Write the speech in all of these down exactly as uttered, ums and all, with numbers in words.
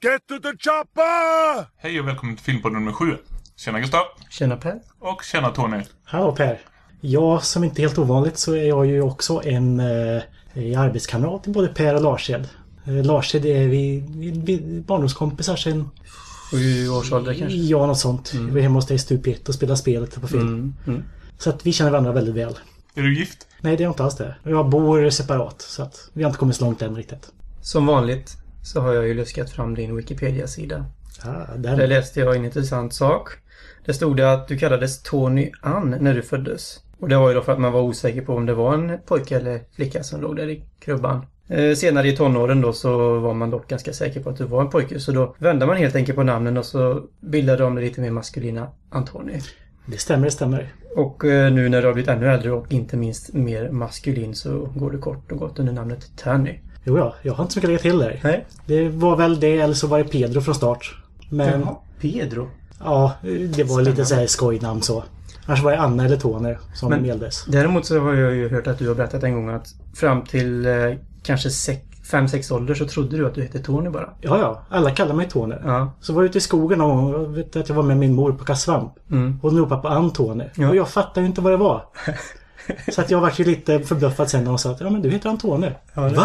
Get to the chopper! Hej och välkommen till Filmpodden nummer sju. Tjena Gustav. Tjena Per. Och tjena Tony. Hallå Per. Jag, som inte är helt ovanligt, så är jag ju också en eh, arbetskamrat till både Per och Larshed. Eh, Larshed är vi, vi, vi barndomskompisar sen... Sju års ålder kanske? Ja, något sånt. Mm. Vi är hemma hos dig stup ett och spelar spelet på film. Mm. Mm. Så att vi känner varandra väldigt väl. Är du gift? Nej, det är inte alls det. Jag bor separat, så att vi har inte kommit så långt än riktigt. Som vanligt så har jag ju luskat fram din Wikipedia-sida. Ah, där. Där läste jag en intressant sak. Det stod det att du kallades Tony Ann när du föddes. Och det var ju då för att man var osäker på om det var en pojke eller flicka som låg där i krubban. Eh, senare i tonåren då så var man dock ganska säker på att du var en pojke. Så då vände man helt enkelt på namnen och så bildade de det lite mer maskulina Antoni. Det stämmer, det stämmer. Och eh, nu när du har blivit ännu äldre och inte minst mer maskulin så går du kort och gott under namnet Tony. Jo, ja. Jag har inte så mycket att lägga till där. Nej. Det var väl det, eller så var det Pedro från start. Men... Jaha, Pedro? Ja, det var lite så här skojnamn så. Annars var det Anna eller Tony som Men gälldes. Däremot så har jag ju hört att du har berättat en gång att fram till eh, kanske fem sex ålder så trodde du att du hette Tony bara. Ja, ja. Alla kallar mig Tony. Ja. Så var jag ute i skogen och jag vet att jag var med min mor på Kassvamp. Mm. Och hon ropade på Antoni. Ja. Och jag fattade ju inte vad det var. Så att jag var ju lite förbluffad sen när hon sa att ja, men du heter Antoni. Ja, det... Va?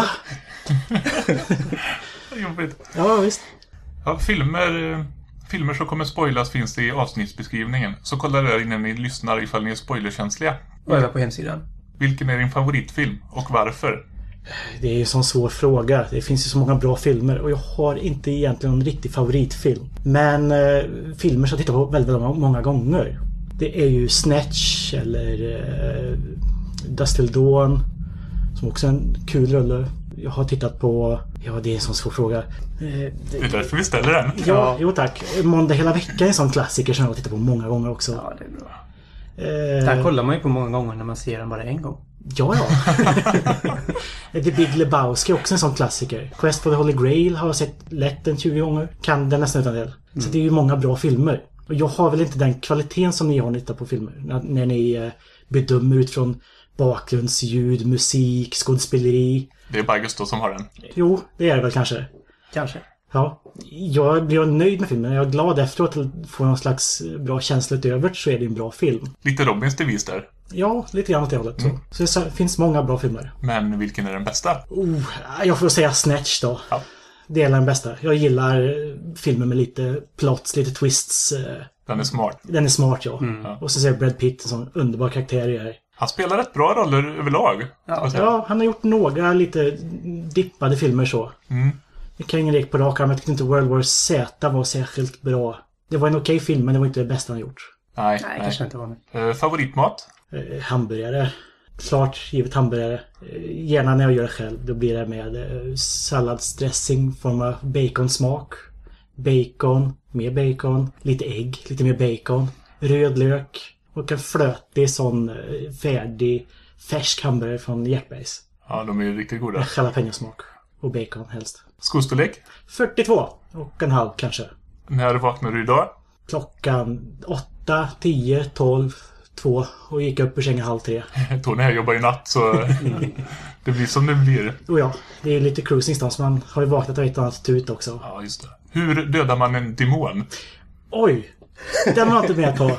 Jobbigt. Ja, visst. Ja, filmer, filmer som kommer spoilas finns det i avsnittsbeskrivningen. Så kolla där innan ni lyssnar ifall ni är spoilerkänsliga. Och även på hemsidan. Vilken är din favoritfilm och varför? Det är ju en sån svår fråga. Det finns ju så många bra filmer och jag har inte egentligen någon riktig favoritfilm. Men eh, filmer som jag tittar på väldigt, väldigt många gånger. Det är ju Snatch eller eh, Dust Till Dawn, som också är en kul rulle. Jag har tittat på... Ja, det är en sån svår fråga. Eh, det, det är därför vi ställer den. Ja, ja, jo tack. Måndag hela veckan är en sån klassiker som jag har tittat på många gånger också. Ja, det är bra. Eh, Där kollar man ju på många gånger när man ser den bara en gång. Ja, ja. The Big Lebowski är också en sån klassiker. Quest for the Holy Grail har jag sett lätt en tjugo gånger. Kan den nästan utan del. Mm. Så det är ju många bra filmer. Och jag har väl inte den kvaliteten som ni har nytta på filmer. När, när ni eh, bedömer utifrån bakgrundsljud, musik, skådespeleri. Det är bara Gustav som har den. Jo, det är det väl kanske. Kanske. Ja, jag blir nöjd med filmen. Jag är glad efteråt att få någon slags bra känsla utöver, så är det en bra film. Lite Robins devis där. Ja, lite grann åt det hållet. Mm. Så. så det finns många bra filmer. Men vilken är den bästa? Oh, jag får säga Snatch då. Ja. Det är den bästa. Jag gillar filmer med lite plots, lite twists. Den är smart. Den är smart, ja. Mm. Och så ser jag Brad Pitt, en sån underbar karaktär i här. Han spelar rätt bra roller överlag. Ja, ja, han har gjort några lite dippade filmer så. Mm. Jag kan ingen rek på rak arm. Jag tyckte inte World War Z var särskilt bra. Det var en okej film, men det var inte det bästa han gjort. Nej, nej, nej. kanske inte var med. Uh, favoritmat? Uh, hamburgare. Klart givet hamburgare. Uh, gärna när jag gör det själv. Då blir det med uh, salladsdressing, form av baconsmak. Bacon, mer bacon. Lite ägg, lite mer bacon. Röd lök. Och en flötig sån uh, färdig färsk hamburgare från Hjärtbergs. Ja, de är ju riktigt goda. Jalapeno-smak. Och bacon helst. Skostorlek? fyrtiotvå och en halv kanske. När vaknade du idag? Klockan åtta, tio, tolv, två och gick upp ur sängen halv tre. Tony här jobbar ju natt så det blir som det blir. Och ja, det är lite cruising stans. Man har ju vaknat av ett annat tut också. Ja, just det. Hur dödar man en demon? Oj, den var jag inte med på.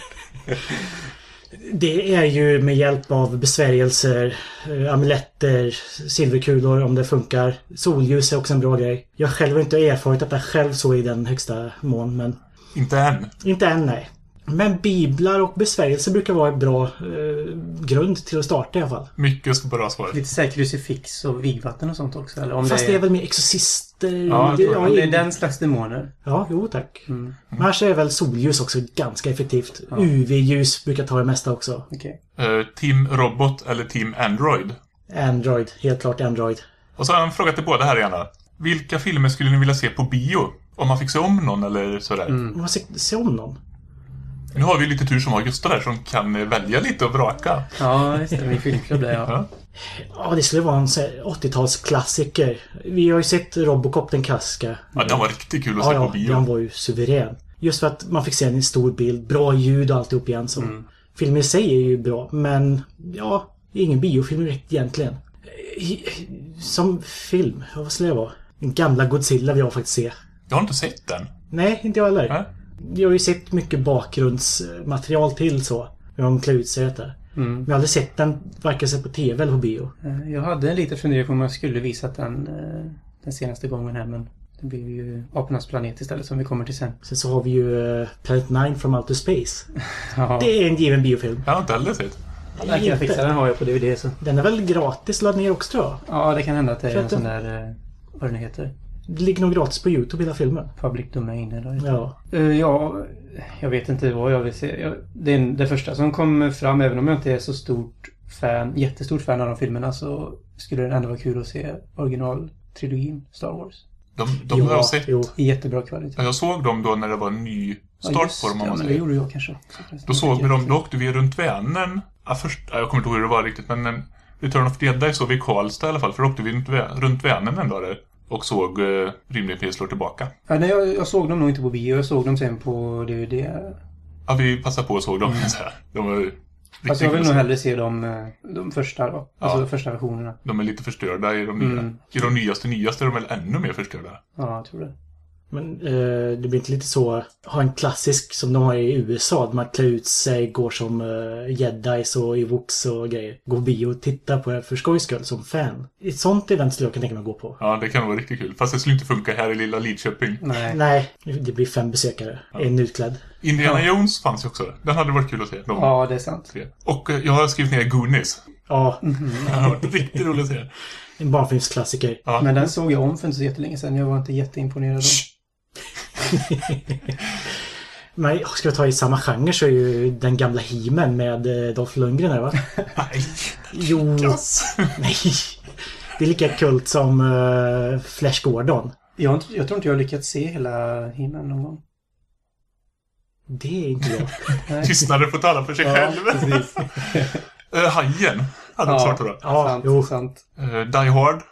Det är ju med hjälp av besvärjelser, amuletter, silverkulor om det funkar. Solljus är också en bra grej. Jag själv har inte erfarit att det själv så i den högsta mån, men... Inte än. Inte än, nej. Men biblar och besvärjelser brukar vara en bra eh, grund till att starta i alla fall. Mycket bra svar. Lite så här krucifix och vigvatten och sånt också. Eller om Fast det är... det är väl mer exorcister. Ja, det, ja, Om det är den slags demoner. Ja, jo tack. Mm. Men här så är väl solljus också ganska effektivt. Ja. U V-ljus brukar ta det mesta också. Okay. Uh, team Robot eller Team Android? Android, helt klart Android. Och så har jag en fråga till båda här gärna. Vilka filmer skulle ni vilja se på bio? Om man fick se om någon eller sådär. Mm. Om man ser, ser om någon. Nu har vi lite tur som har Gustav där som kan välja lite och vraka. Ja, just det. Min filmklubb där, ja. Ja. Ja, det skulle vara en så här åttiotalsklassiker. Vi har ju sett Robocop, den klassiska. Ja, den var riktigt kul att Ja, se på ja, bio. den var ju suverän. Just för att man fick se en stor bild, bra ljud och alltihop igen. Så. Mm. Filmen i sig är ju bra, men ja, ingen biofilm egentligen. Som film, vad skulle det vara? Den gamla Godzilla vill jag faktiskt se. Jag har inte sett den. Nej, inte jag heller. Nej. Jag har ju sett mycket bakgrundsmaterial till så. Hur de klär ut sig heter. Mm. Men jag har aldrig sett den, varken sett på tv eller på bio. Jag hade en liten fundering på om jag skulle visat den den senaste gången här, men det blir ju Apornas planet istället som vi kommer till sen. Sen så har vi ju uh, Planet Nine from Outer Space. Ja. Det är en given biofilm. Jag har inte heller sett. Jag kan fixa den, har jag på D V D så. Den är väl gratis att ladda ner också tror jag. Ja, det kan hända att det är en Köpte. sån där, eh, vad den heter. Det ligger nog gratis på YouTube hela filmen. Public domain eller vad Ja. Uh, ja, jag vet inte vad jag vill se. Jag, det är det första som kom fram, även om jag inte är så stort fan, jättestort fan av de filmerna, så skulle det ändå vara kul att se originaltrilogin Star Wars. De, de Jo, har jag sett. jo. I jättebra kvalitet. Ja, jag såg dem då när det var en ny start Ja, just på dem. Om det, man men det säger. gjorde jag kanske. Då såg vi dem, då åkte vi runt Vänern. Ja, först, ja, jag kommer inte ihåg hur det var riktigt, men en Return of the Jedi såg vi i Karlstad i alla fall. För då åkte vi runt, runt Vänern en dag där och såg uh, Rymdimpiet slår tillbaka. Ja, nej, jag, jag såg dem nog inte på bio. Jag såg dem sen på D V D. Ja, vi passade på att såg dem. Så här. De var riktigt Alltså jag vill nog goda. hellre se de, de första då. Alltså Ja. de första versionerna. De är lite förstörda i de nya. Mm. I de nyaste nyaste är de väl ännu mer förstörda. Ja, jag tror det. Men eh, det blir inte lite så, ha en klassisk som de har i U S A, där man klär ut sig, går som eh, jedis och evox och grejer. Går på bio och tittar på det för skojs skull som fan. Ett sånt event skulle jag kunna tänka mig att gå på. Ja, det kan vara riktigt kul. Fast det skulle inte funka här i lilla Lidköping. Nej. Nej, det blir fem besökare. En utklädd. Indiana Ja. Jones fanns ju också. Den hade varit kul att se. De Ja, det är sant. tre. Och eh, jag har skrivit ner Goonies. Ja, Det har varit riktigt roligt att se. en barnfilmsklassiker. Ja. Men den såg jag om för inte så jättelänge sedan. Jag var inte jätteimponerad av. Men ska jag ta i samma genre så är ju den gamla He-Man med eh, Dolph Lundgren här, va? Nej. Jo, Kass. nej. Det är lika kult som uh, Flash Gordon. Jag, har inte- jag tror inte jag har lyckats se hela He-Man någon gång. Det är inte jag. Nej. Tystnaden får tala för sig Ja, själv. precis. Uh, Hajen hade också varit bra. Ja, sant, jo. sant. Uh, Die Hard.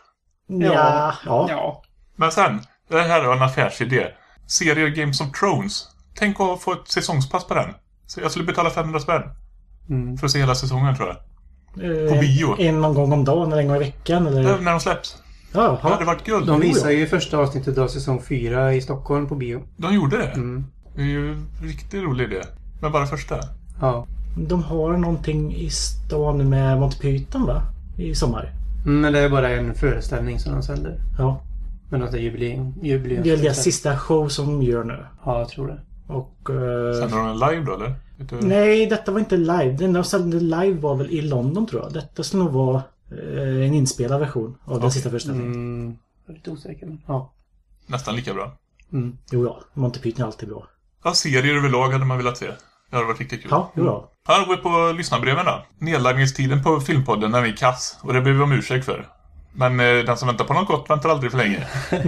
Ja, ja. Ja. Men sen, det här är en affärsidé. Serier Games of Thrones. Tänk att få ett säsongspass på den. Så jag skulle betala femhundra spänn Mm. för att se hela säsongen, tror jag. Eh, På bio. En någon gång om dagen eller en gång i veckan eller... Ja, när de släpps. Ja, Det hade ja. varit guld. De Jo, visar ja. ju första avsnittet av säsong fyra i Stockholm på bio. De gjorde det. Mm. Det är ju en riktigt rolig idé. Men bara första. Ja. De har någonting i stan med Monty Python, va? I sommar. Mm, Men det är bara en föreställning som de sänder. Ja. Men något är jubileum. jubileum Det är deras sista show som de gör nu. Ja, jag tror det. Och... eh, Sen har de en live då, eller? Vet du? nej, detta var inte live. Den de sände live var väl i London, tror jag. Detta skulle nog vara eh, en inspelad version av den Okej. sista föreställningen. Mm, jag är lite osäker. Men, ja. Nästan lika bra. Mm. Jo, ja. Monty Python är alltid bra. Ja, serier överlag hade man velat se. Det hade varit riktigt kul. Ja, jo, ja. Här går vi på lyssnarbreven då. Nedladdningstiden på Filmpodden är vi kass. Och det ber vi om ursäkt för. Men eh, den som väntar på något gott väntar aldrig för länge.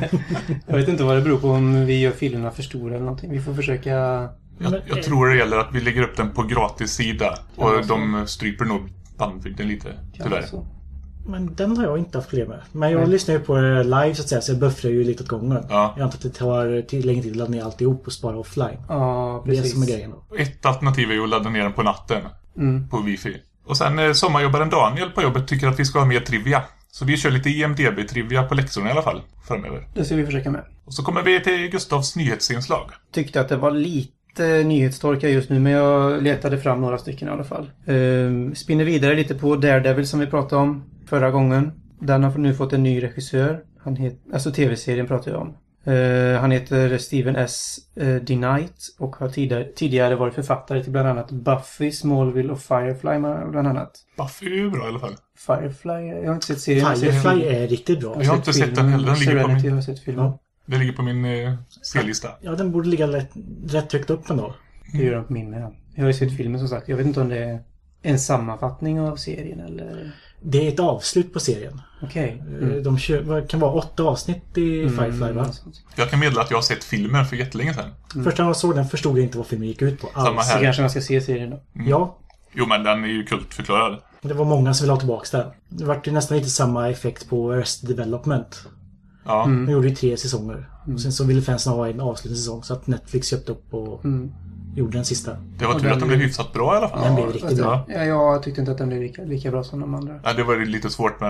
Jag vet inte vad det beror på, om vi gör filmerna för stora eller någonting. Vi får försöka... Jag, Men, jag eh, tror det gäller att vi lägger upp den på gratis sida. Och Ja, så. de stryper nog bandvidden lite, tyvärr. Så. Men den har jag inte haft problem med. Men jag Nej. lyssnar ju på det live så att säga, så jag buffrar ju lite åt gången. Ja. Jag antar att det tar till, länge tid att ladda ner alltihop och spara offline. Ja, Det är det precis. som är grejen då. Ett alternativ är ju att ladda ner den på natten. Mm. På wifi. Och sen eh, sommarjobbaren Daniel på jobbet tycker att vi ska ha mer trivia. Så vi kör lite I M D B-trivia på läxorna i alla fall. Framöver. Det ska vi försöka med. Och så kommer vi till Gustavs nyhetsinslag. Tyckte att det var lite nyhetstorka just nu, men jag letade fram några stycken i alla fall. Ehm, spinner vidare lite på Daredevil som vi pratade om förra gången. Den har nu fått en ny regissör. Han het, alltså tv-serien pratar jag om. Eh, han heter Steven S. Uh, DeKnight och har tidigare, tidigare varit författare till bland annat Buffy, Smallville och Firefly bland annat. Buffy är ju bra i alla fall. Firefly, jag har inte sett serien. jag har sett Firefly filmen. är riktigt bra. Jag har inte sett den heller, den ligger på Serenity min- har jag sett filmen. Ja. Det ligger på min eh, C-lista. Ja, den borde ligga rätt, rätt högt upp ändå. Det gör de på min med. Jag har ju sett filmen som sagt. Jag vet inte om det är en sammanfattning av serien eller... Det är ett avslut på serien. Okej. Eh, Mm. De kör, vad kan vara åtta avsnitt i Firefly, va? Jag kan meddela att jag har sett filmen för jättelänge sedan. Mm. Första gången jag såg den förstod jag inte vad filmen gick ut på alls. Samma Så här. kanske man ska se serien då. Ja, Jo, men den är ju kultförklarad. det var många som ville ha tillbaka den. Det var ju nästan lite samma effekt på Arrested Development. Ja. Mm. De gjorde ju tre säsonger. Och sen så ville fansen ha en avslutningssäsong så att Netflix köpte upp och Mm. gjorde den sista. Det var Och tur den att den är- blev hyfsat bra i alla fall. Den blev Ja. riktigt Fast bra. Ja. Ja, jag tyckte inte att den blev lika, lika bra som de andra. Ja, det var lite svårt, men eh,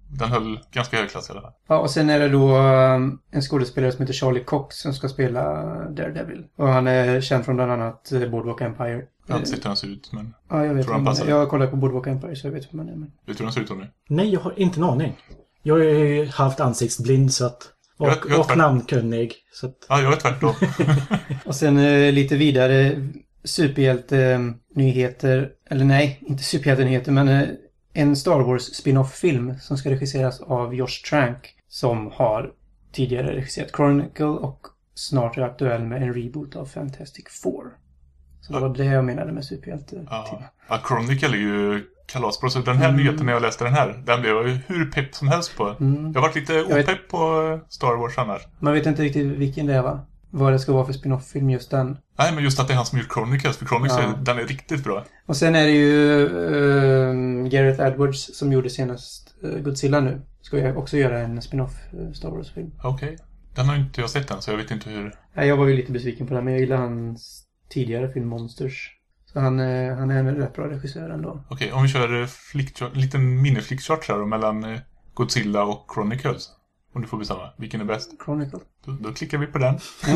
den höll ganska hög klass i alla fall. Ja, och sen är det då um, en skådespelare som heter Charlie Cox som ska spela Daredevil. Och han är känd från bland annat Boardwalk Empire. Jag har inte sett hur han ser ut, men... Ja, jag vet. Tror han passar. Jag har kollat på Boardwalk Empire så jag vet hur man är. Men... Vet du hur han ser ut nu? Nej, jag har inte en aning. Jag är ju halvt ansiktsblind så att... Och, jag, jag och tvärt... namnkunnig. Så att... Ja, jag är tvärtom. Och sen eh, lite vidare superhjälte-nyheter. Eller nej, inte superhjälte-nyheter, men eh, en Star Wars spin-off-film som ska regisseras av Josh Trank. Som har tidigare regisserat Chronicle och snart är aktuell med en reboot av Fantastic Four. Så det var det jag menade med superhjälte. Ja, ja Chronicle är ju kalasbra. Så den här mm. nyheten när jag läste den här, den blev jag ju hur pepp som helst på. Mm. Jag har varit lite opepp vet... på Star Wars annars. Man vet inte riktigt vilken det är, va? Vad det ska vara för spin-off-film just den. Nej, men just att det är han som gjort Chronicles. För Chronicles, ja. den är riktigt bra. Och sen är det ju uh, Gareth Edwards som gjorde senast uh, Godzilla nu. Ska jag också göra en spin-off uh, Star Wars-film. Okej. Okay. Den har inte jag sett än, så jag vet inte hur... Nej, jag var ju lite besviken på den, men jag gillar hans tidigare film Monsters. Så han, uh, han är en rätt bra regissör ändå. Okej, okay, om vi kör uh, flickchart, en liten mini-flickchart här då, mellan uh, Godzilla och Chronicles. Om du får bestämma. Vilken är bäst? Chronicle. Då, då klickar vi på den.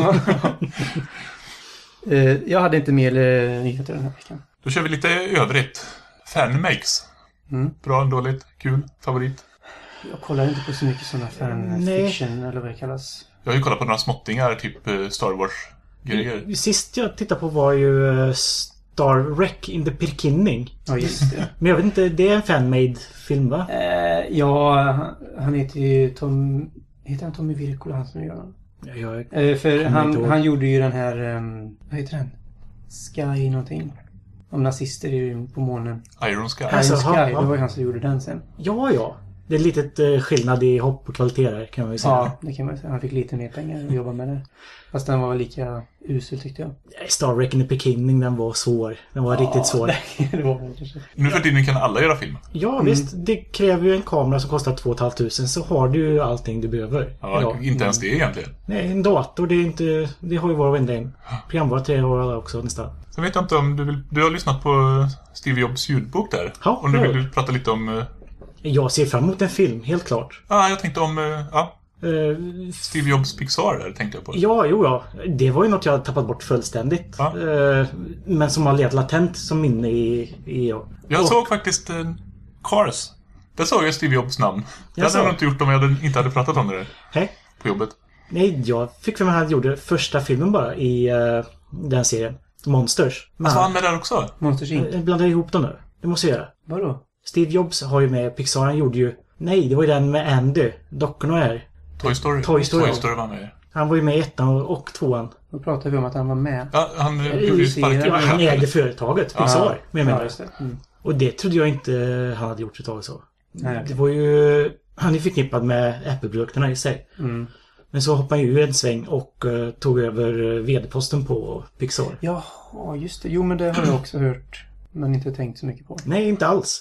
uh, jag hade inte mer uh, nyheter den här veckan. Då kör vi lite övrigt. Fanmakes. Mm. Bra, dåligt, kul, favorit. Jag kollar inte på så mycket sådana fanfiction eller vad det kallas. Jag har ju kollat på några småttingar, typ uh, Star Wars-grejer. Sist jag tittade på var ju uh, Star Wreck in the Beginning. Ja, just det. Men jag vet inte, det är en fan-made film, va? Uh, ja, han, han heter ju Tom... Heter han Tommy Wirkola, han som gör den? Ja, jag uh, för han, han gjorde ju den här... Um, vad heter den? Sky någonting. Om nazister på månen. Iron Sky. Iron alltså, Sky, ha, det var ju han som gjorde den sen. Ja, ja. Det är lite uh, skillnad i hopp och kvalitet där, kan man ju säga. Ja, det kan man säga. Han fick lite mer pengar att jobba med det. Fast den var lika usel, tyckte jag. Star Wreck in the Beginning, den var svår. Den var ja, riktigt svår. Det var kanske. Nu för tiden kan alla göra film. Ja, mm. visst. Det kräver ju en kamera som kostar två tusen fem hundra, så har du ju allting du behöver. Ja, idag. Inte ens det egentligen. Nej, en dator, det är inte... Det har ju var och en programvara tre år också nästan. Sen vet jag inte om du vill... Du har lyssnat på Steve Jobs ljudbok där. Ja, om du vill du prata lite om... Jag ser fram emot en film, helt klart. Ja, ah, jag tänkte om... Ja. Uh, Steve Jobs Pixar där tänkte jag på. Ja, jo ja. Det var ju något jag hade tappat bort fullständigt. Ja. Uh, men som har legat latent som minne i... i jag och... såg faktiskt uh, Cars. Där såg jag Steve Jobs namn. Det hade jag inte gjort om jag hade, inte hade pratat om det där. Hej. På jobbet. Nej, jag fick för mig att han gjorde första filmen bara i uh, den serien. Monsters. Men alltså han med där också? Monsters Inc. Jag blandar ihop dem nu. Det måste jag göra. Vadå? Steve Jobs har ju med Pixar. Han gjorde ju... Nej, det var ju den med Andy. Dockorna är... Toy Story. Toy Story, Toy Story var med. Han var ju med i ettan och tvåan. Då pratade vi om att han var med. Ja, han gjorde ju sparken. Ja, han ägde företaget, Pixar. Ja, med ja, det. Mm. Och det trodde jag inte han hade gjort ett tag så. Nej, det var ju... Han är förknippad med Apple-produkterna i sig. Mm. Men så hoppade han ju en sväng och uh, tog över vd-posten på Pixar. Ja, just det. Jo, men det har jag också hört. Men inte tänkt så mycket på. Nej, inte alls.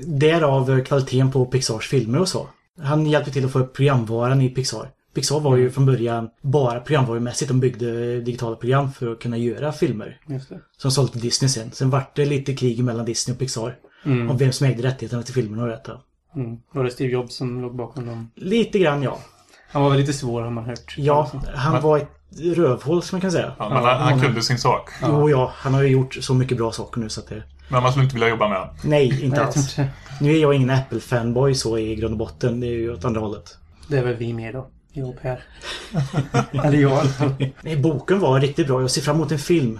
Därav kvaliteten på Pixars filmer och så. Han hjälpte till att få upp programvaran i Pixar. Pixar var ju från början bara programvarumässigt. De byggde digitala program för att kunna göra filmer. Just det. Som sålde till Disney sen. Sen var det lite krig mellan Disney och Pixar. Mm. Om vem som ägde rättigheterna till filmerna och detta. Mm. Var det Steve Jobs som låg bakom dem? Lite grann, ja. Han var väl lite svår, har man hört. Ja, han men... var ett rövhål som man kan säga. Ja, men han, han kunde sin sak. Ja. Jo, ja. Han har ju gjort så mycket bra saker nu så att det... Men man skulle inte vilja jobba med honom. Nej, inte alls. Nu är jag ingen Apple-fanboy så i grund och botten. Det är ju åt andra hållet. Det är väl vi med då. Jo, Per. Eller jag. Nej, boken var riktigt bra. Jag ser fram emot en film.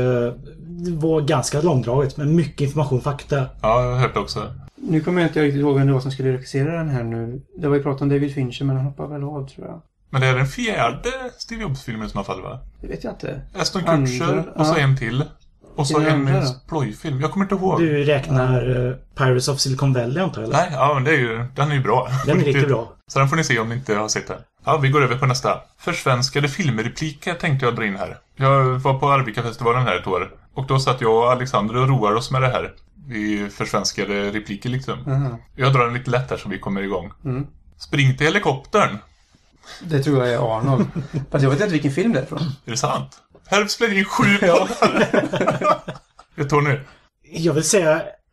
Det var ganska långdraget, men mycket information, fakta. Ja, jag har hört det också. Nu kommer jag inte riktigt ihåg vem det var som skulle regissera den här nu. Det var ju prat om David Fincher, men han hoppar väl av, tror jag. Men det är den fjärde Steve Jobs-filmen i sådana fall, va? Det vet jag inte. Aston Kutcher och så ja. en till. Och så en plojfilm. Jag kommer inte ihåg. Du räknar uh, Pirates of Silicon Valley, antar jag? Nej, ja, men det är ju, den är ju bra. Den är riktigt bra. Så den får ni se om ni inte har sett den. Ja, vi går över på nästa. Försvenskade filmrepliker tänkte jag dra in här. Jag var på Arvika-festivalen här ett år. Och då satt jag och Alexander och roar oss med det här. Vi försvenskade repliker liksom. Mm. Jag drar en lite lätt här så vi kommer igång. Mm. Spring till helikoptern. Det tror jag är Arnold. Fast jag vet inte vilken film det är från. Är det sant? Här spelar in sju poddar. Det tar nu. Jag vill säga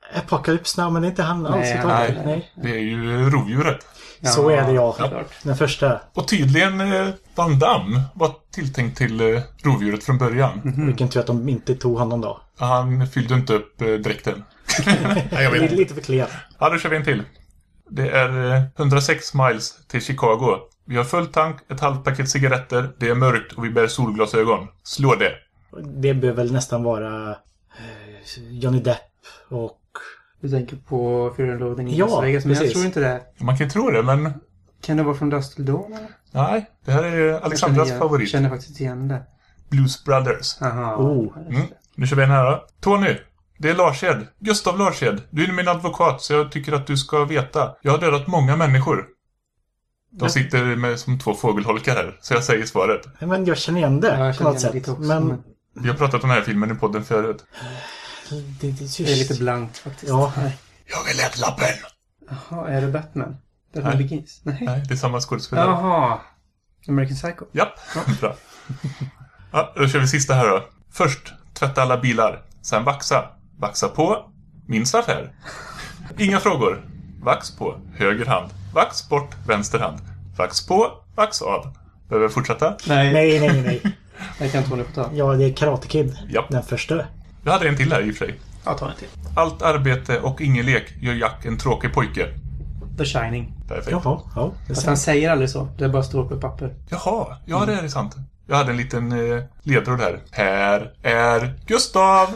Apocalypse Now, men det är inte han alls. Nej, Nej, nej. nej. Det är ju rovdjuret. Ja, Så är det, ja. klart. Den första. Och tydligen eh, Van Damme var tilltänkt till eh, rovdjuret från början. Mm. Vilken tur att de inte tog honom då. Han fyllde inte upp eh, dräkten. Nej, jag vet Lite, inte. lite för klen. Ja, då kör vi en till. Det är eh, hundrasex miles till Chicago. Vi har full tank, ett halvt paket cigaretter, det är mörkt och vi bär solglasögon. Slå det. Det bör väl nästan vara eh, Johnny Depp och... Du tänker på Fear and Loathing i Ja, Las Vegas, men jag precis. tror inte det. Man kan ju tro det, men Kan det vara från Dust till Dawn? Eller? nej. Det här är Alexandras jag favorit. Jag känner faktiskt igen det. Blues Brothers. Aha. Oh. Mm. Nu kör vi en här då. Tony, det är Larshed. Gustav Larshed. Du är min advokat, så jag tycker att du ska veta. Jag har dödat många människor. De sitter med som två fågelholkar här, så jag säger svaret. Men jag känner igen det Ja, jag på känner något igen sätt. lite också. Men Men Vi har pratat om den här filmen i podden förut. det, det, det, det är lite blankt faktiskt. Ja. Nej. Jag är lättlappen. Jaha, är det Batman? Batman Nej. Begins? Nej. Nej, det är samma skådespelare. Jaha. American Psycho. Japp, bra. Ja, då kör vi sista här då. Först, tvätta alla bilar. Sen vaxa. Vaxa på. Minst affär. Inga frågor. Vax på. Höger hand. Vax bort. Vänster hand. Vax på. Vax av. Behöver jag fortsätta? Nej. Nej, nej, nej. Jag kan Tony få ta. Ja, det är Karate Kid. Japp. Den första. Jag hade en till här i och för sig. Ja, ta en till. Allt arbete och ingen lek gör Jack en tråkig pojke. The Shining. Perfekt. Jaha, ja. Det Fast ser. han säger aldrig så. Det bara står på papper. Jaha, ja det är sant. Jag hade en liten eh, ledtråd här. Här är Gustav.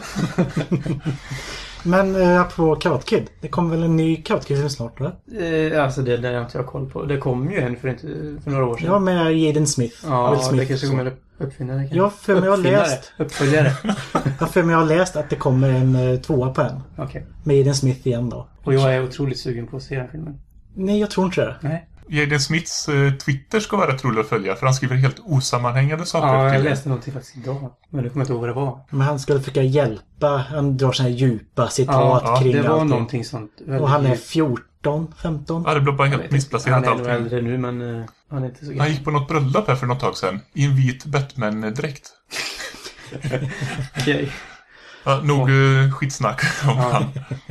Men äh, på Karate Kid. Det kommer väl en ny Karate Kid snart, va? Eh, alltså det där har inte jag koll på. Det kom ju en för, inte, för några år sedan. Ja, med Jaden Smith. ja Will Smith. det kanske kommer upp, uppfinnare. Kanske. Ja, för mig har Uppfinnare. läst. Uppföljare. Jag för mig har läst att det kommer en uh, tvåa på en. Okej. Med Jaden Smith igen då. Och jag är otroligt sugen på att se den filmen. Nej, jag tror inte det. Nej. Jaden Smiths eh, Twitter ska vara rätt rolig att följa. För han skriver helt osammanhängande saker. Ja, jag till- läste någonting faktiskt idag. Men nu kommer jag inte ihåg vad det var. Men han skulle försöka hjälpa. Han drar såna här djupa citat Ja, kring Det var allting. någonting sånt. Och han är fjorton, femton. Ja, det blev bara Jag helt vet inte. missplacerat Han är nog allting. äldre nu, men uh, han är inte så Han gammal. gick på något bröllop här för något tag sedan. I en vit Batman-dräkt. Okej. Ja, nog eh, skitsnack om han.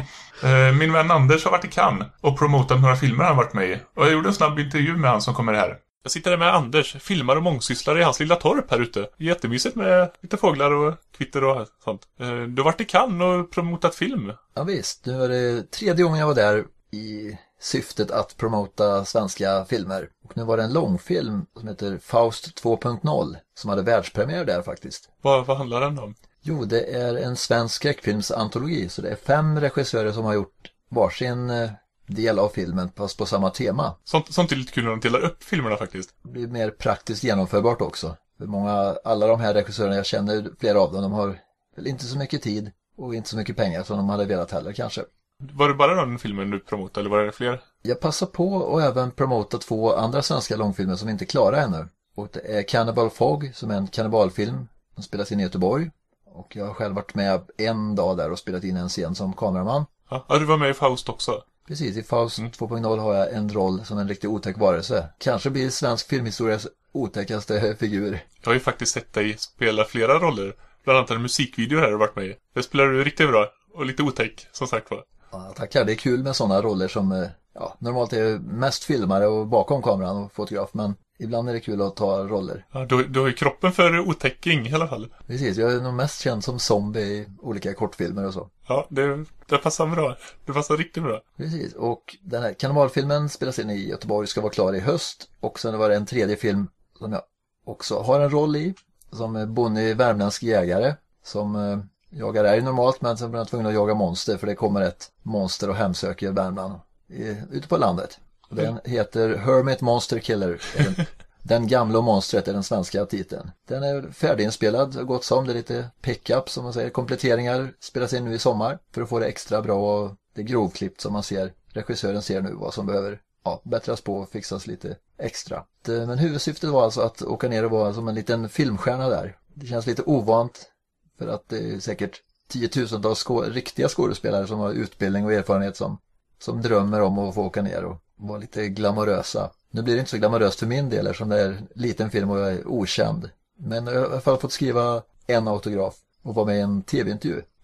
Eh, Min vän Anders har varit i Cannes och promotat några filmer han varit med i. Och jag gjorde en snabb intervju med han som kommer här. Jag sitter här med Anders, filmar och mångsysslare i hans lilla torp här ute. Jättemysigt med lite fåglar och kvitter och sånt. Eh, Du har varit i Cannes och promotat film. Ja visst, nu var det tredje gången jag var där i syftet att promota svenska filmer. Och nu var det en långfilm som heter Faust två punkt noll som hade världspremiär där faktiskt. Vad, vad handlar den om? Jo, det är en svensk skräckfilmsantologi så det är fem regissörer som har gjort varsin eh, del av filmen fast på samma tema. Sånt, sånt är lite kul när de delar upp filmerna faktiskt. Det blir mer praktiskt genomförbart också. För många, alla de här regissörerna, jag känner flera av dem, de har väl inte så mycket tid och inte så mycket pengar som de hade velat heller kanske. Var det bara den filmen du promotade eller var det fler? Jag passar på att även promota två andra svenska långfilmer som inte är klara ännu. Och det är Cannibal Fog som är en kannibalfilm som spelas in i Göteborg. Och jag har själv varit med en dag där och spelat in en scen som kameraman. Ja, ja, du var med i Faust också. Precis, i Faust två punkt noll har jag en roll som en riktigt otäck varelse. Kanske blir svensk filmhistorias otäckaste figur. Jag har ju faktiskt sett dig spela flera roller. Bland annat en musikvideo här har du varit med i. Det spelar du riktigt bra. Och lite otäck, som sagt var. Ja, tackar, det är kul med sådana roller som eh, ja, normalt är mest filmare och bakom kameran och fotograf. Men ibland är det kul att ta roller. Ja, du, du har ju kroppen för otäcking i alla fall. Precis, jag är nog mest känd som zombie i olika kortfilmer och så. Ja, det, det passar bra. Det passar riktigt bra. Precis, och den här kannibalfilmen spelas in i Göteborg, ska vara klar i höst. Och sen var det en tredje film som jag också har en roll i. Som bonnig värmländsk jägare. Som eh, jagar älg normalt, men sen blir jag tvungen att jaga monster. För det kommer ett monster och hemsöker Värmland i, ute på landet. Och den heter Hermit Monster Killer. Den, den gamla monstret är den svenska titeln. Den är färdiginspelad och gått som. Det är lite pick-up som man säger. Kompletteringar spelas in nu i sommar. För att få det extra bra och det grovklippt som man ser. Regissören ser nu vad som behöver ja, bättras på och fixas lite extra. Men huvudsyftet var alltså att åka ner och vara som en liten filmstjärna där. Det känns lite ovant för att det är säkert tiotusentals skå- riktiga skådespelare som har utbildning och erfarenhet som, som drömmer om att få åka ner och vara lite glamorösa. Nu blir det inte så glamoröst för min del eftersom det är en liten film och jag är okänd. Men jag har i alla fall fått skriva en autograf och vara med i en tv-intervju.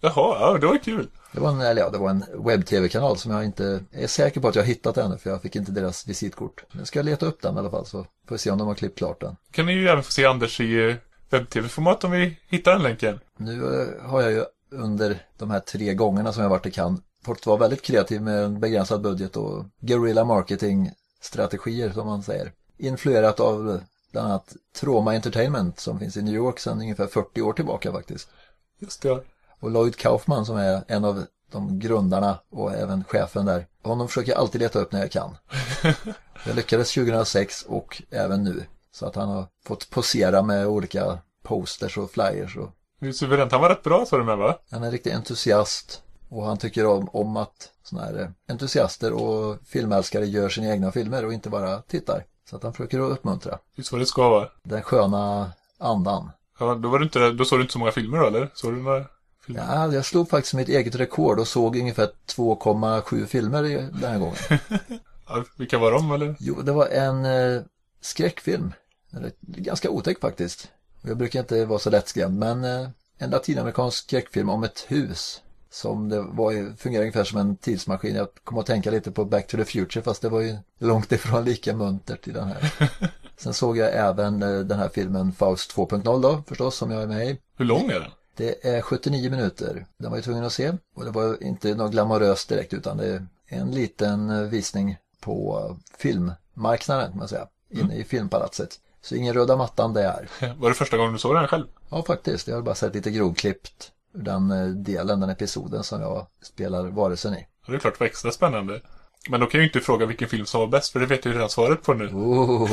Jaha, ja, det var kul. Det var en, eller ja, det var en webb-tv-kanal som jag inte är säker på att jag har hittat ännu, för jag fick inte deras visitkort. Men ska jag leta upp den i alla fall, så får vi se om de har klippt klart den. Kan ni ju även få se Anders i webb-tv-format om vi hittar den länken. Nu eh, har jag ju under de här tre gångerna som jag varit i Cannes fått vara väldigt kreativ med en begränsad budget och guerrilla marketing-strategier, som man säger. Influerat av bland annat Troma Entertainment som finns i New York sedan ungefär fyrtio år tillbaka faktiskt. Just det. Och Lloyd Kaufman som är en av de grundarna och även chefen där. Honom försöker jag alltid leta upp när jag kan. Jag lyckades tjugohundrasex och även nu. Så att han har fått posera med olika posters och flyers. Och... Det är suveränt. Han var rätt bra, så du med, va? Han är en riktig entusiast. Och han tycker om, om att såna här entusiaster och filmälskare gör sina egna filmer och inte bara tittar. Så att han försöker att uppmuntra. Just vad det ska vara. Den sköna andan. Ja, då, var du inte, då såg du inte så många filmer då, eller? Såg du några filmer? Ja, jag slog faktiskt mitt eget rekord och såg ungefär två komma sju filmer den här gången. Ja, vilka var de, eller? Jo, det var en eh, skräckfilm. Eller, ganska otäck faktiskt. Jag brukar inte vara så lättskrämd, men eh, en latinamerikansk skräckfilm om ett hus. Som det var, fungerar ungefär som en tidsmaskin. Jag kom att tänka lite på Back to the Future, fast det var ju långt ifrån lika muntert i den här. Sen såg jag även eh, den här filmen Faust två punkt noll då, förstås, som jag är med i. Hur lång är den? Det är sjuttionio minuter. Den var ju tvungen att se. Och det var inte något glamoröst direkt, utan det är en liten visning på filmmarknaden, kan man säga. Inne mm. i filmpalatset. Så ingen röda mattan där. Var det första gången du såg den själv? Ja, faktiskt. Jag har bara sett lite grovklippt ur den delen, den episoden som jag spelar varelsen i. Ja, det är klart det var extra spännande. Men då kan jag ju inte fråga vilken film som var bäst, för det vet jag ju redan svaret på nu. Oh,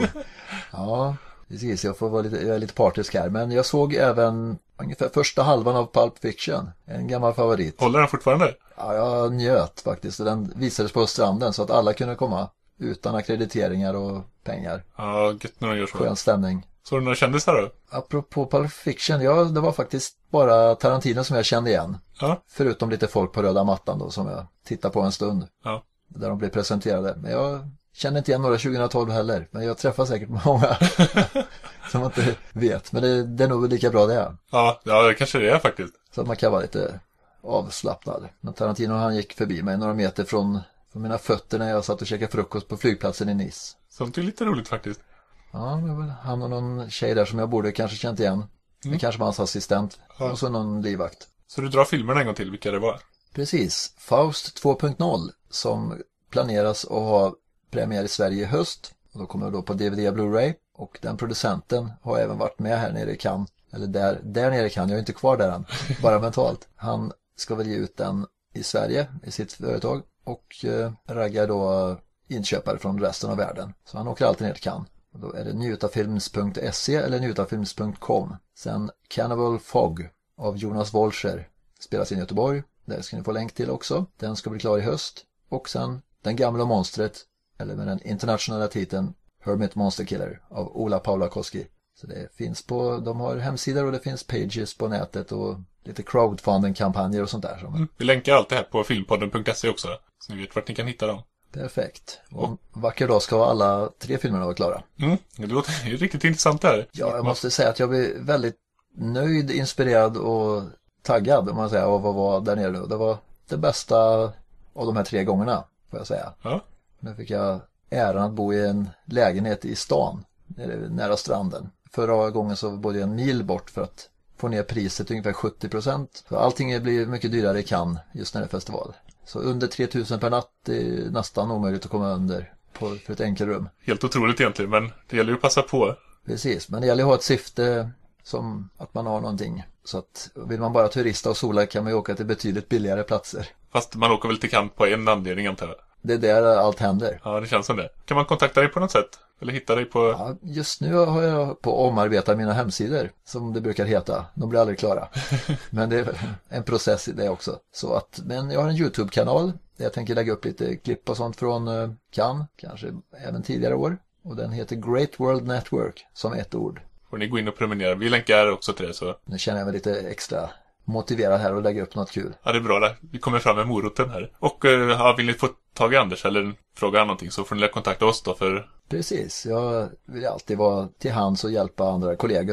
ja, precis. Jag får vara lite, jag är lite partisk här. Men jag såg även ungefär första halvan av Pulp Fiction. En gammal favorit. Håller den fortfarande? Ja, jag njöt faktiskt. Den visades på stranden så att alla kunde komma utan akkrediteringar och pengar. Ja, gött när de gör så. Skön stämning. Så du några kändisar då? Apropå Pulp Fiction, ja, det var faktiskt bara Tarantino som jag kände igen. Ja. Förutom lite folk på röda mattan då som jag tittade på en stund. Ja. Där de blev presenterade. Men jag kände inte igen några tjugohundratolv heller. Men jag träffar säkert många som man inte vet. Men det, det är nog lika bra det är. Ja, ja, det kanske det är faktiskt. Så att man kan vara lite avslappnad. Men Tarantino, han gick förbi mig några meter från, från mina fötter när jag satt och käkade frukost på flygplatsen i Nice. Sånt är lite roligt faktiskt. Ja, det var han och någon tjej där som jag borde kanske känt igen. Mm. Det kanske var hans assistent. Ja. Och så någon livvakt. Så du drar filmerna en gång till, vilka det var? Precis. Faust två punkt noll som planeras att ha premiär i Sverige i höst. Och då kommer det då på D V D och Blu-ray. Och den producenten har även varit med här nere i Cannes. Eller där, där nere i Cannes, jag är inte kvar där än. Bara mentalt. Han ska väl ge ut den i Sverige i sitt företag. Och eh, raggar då inköpare från resten av världen. Så han åker alltid ner till Cannes. Och då är det njutafilms punkt se eller njutafilms punkt com. Sen Cannibal Fog av Jonas Wolscher spelas in i Göteborg. Där ska ni få länk till också. Den ska bli klar i höst. Och sen Den gamla monstret, eller med den internationella titeln Hermit Monster Killer av Ola Pawlakowski. Så det finns på, de har hemsidor och det finns pages på nätet och lite crowdfunding-kampanjer och sånt där. Mm. Vi länkar allt det här på filmpodden punkt se också, så ni vet vart ni kan hitta dem. Perfekt. Och en vacker dag ska alla tre filmerna vara klara. Mm, det låter ju riktigt intressant där. Ja, jag måste säga att jag blir väldigt nöjd, inspirerad och taggad om man säger av att vara där nere nu. Det var det bästa av de här tre gångerna, får jag säga. Ja. Nu fick jag äran att bo i en lägenhet i stan, nära stranden. Förra gången så bodde jag en mil bort för att få ner priset till ungefär sjuttio procent. Så allting blir mycket dyrare i Cannes just när det är festival. Så under tre tusen per natt är nästan omöjligt att komma under på, för ett enkelt rum. Helt otroligt egentligen, men det gäller ju att passa på. Precis, men det gäller att ha ett syfte som att man har någonting. Så att vill man bara turista och sola kan man ju åka till betydligt billigare platser. Fast man åker väl till Cannes på en anledning, antar jag. Det är där allt händer. Ja, det känns som det. Kan man kontakta dig på något sätt? Eller hitta dig på... Ja, just nu har jag på att omarbeta mina hemsidor, som det brukar heta. De blir aldrig klara. Men det är en process i det också. Så att, men jag har en YouTube-kanal där jag tänker lägga upp lite klipp och sånt från uh, Cannes, kanske även tidigare år. Och den heter Great World Network, som ett ord. Får ni gå in och prenumerera. Vi länkar också till det, så... Nu känner jag mig lite extra motiverad här och lägga upp något kul. Ja, det är bra där. Vi kommer fram med moroten här. Och ja, vill ni få tag i Anders eller fråga någonting så får ni kontakta oss då för... Precis, jag vill alltid vara till hands och hjälpa andra kollegor och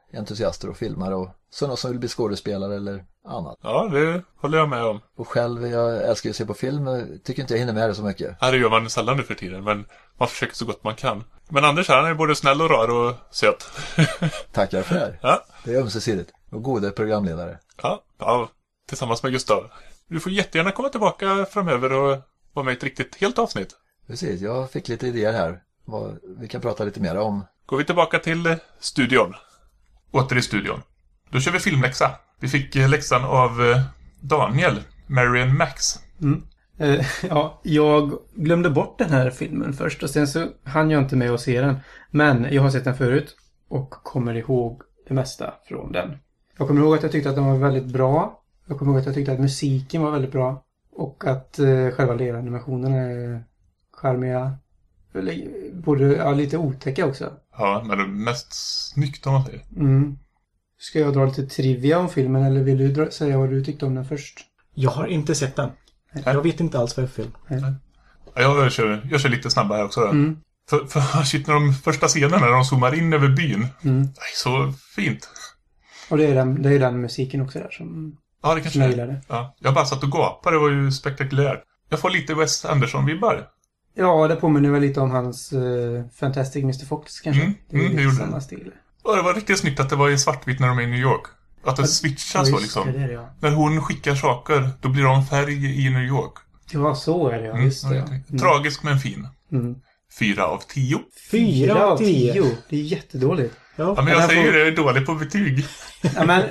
entusiaster och filmare och sådana som vill bli skådespelare eller annat. Ja, det håller jag med om. Och själv, jag älskar ju att se på film, tycker inte jag hinner med det så mycket. Ja, det gör man sällan nu för tiden, men man försöker så gott man kan. Men Anders här, han är både snäll och rar och söt. Tackar för det här. Ja. Det är ömsesidigt. Och goda programledare. Ja, ja, tillsammans med Gustav. Du får jättegärna komma tillbaka framöver och vara med i ett riktigt helt avsnitt. Precis, jag fick lite idéer här. Vad vi kan prata lite mer om. Går vi tillbaka till studion. Åter i studion. Då kör vi filmläxa. Vi fick läxan av Daniel, Marion Max. Mm. Eh, ja, jag glömde bort den här filmen först och sen så hann jag inte med att se den. Men jag har sett den förut och kommer ihåg det mesta från den. Jag kommer ihåg att jag tyckte att den var väldigt bra. Jag kommer ihåg att jag tyckte att musiken var väldigt bra. Och att eh, själva leranimationerna är charmiga. Eller, både, ja, lite otäcka också. Ja, men det är mest snyggt om man säger. Mm. Ska jag dra lite trivia om filmen eller vill du dra, säga vad du tyckte om den först? Jag har inte sett den. Jag vet inte alls vad det är för film. Ja, jag, kör, jag kör lite snabbare här också. Då. Mm. För, för shit, när de första scenerna när de zoomar in över byn. Mm. Det är så fint. Och det är, den, det är den musiken också där som Ja, det kanske jag är. gillade. Ja, jag bara satt och gapade, det var ju spektakulärt. Jag får lite Wes Anderson-vibbar. Ja, det påminner väl lite om hans uh, Fantastic mister Fox kanske. Mm, det är mm, det lite gjorde samma det. stil. Och det var riktigt snyggt att det var i svartvitt när de är i New York. Att det switchar så liksom. Det, det är det, ja. När hon skickar saker, då blir de färg i New York. Ja, så är det, ja. Mm, Just det. ja, Ja. Mm. Tragisk men fin. Mm. Fyra av tio. Fyra av tio. Det är jättedåligt. Ja. Ja, men Den jag här säger ju får- det, jag är dålig på betyg. Ja, men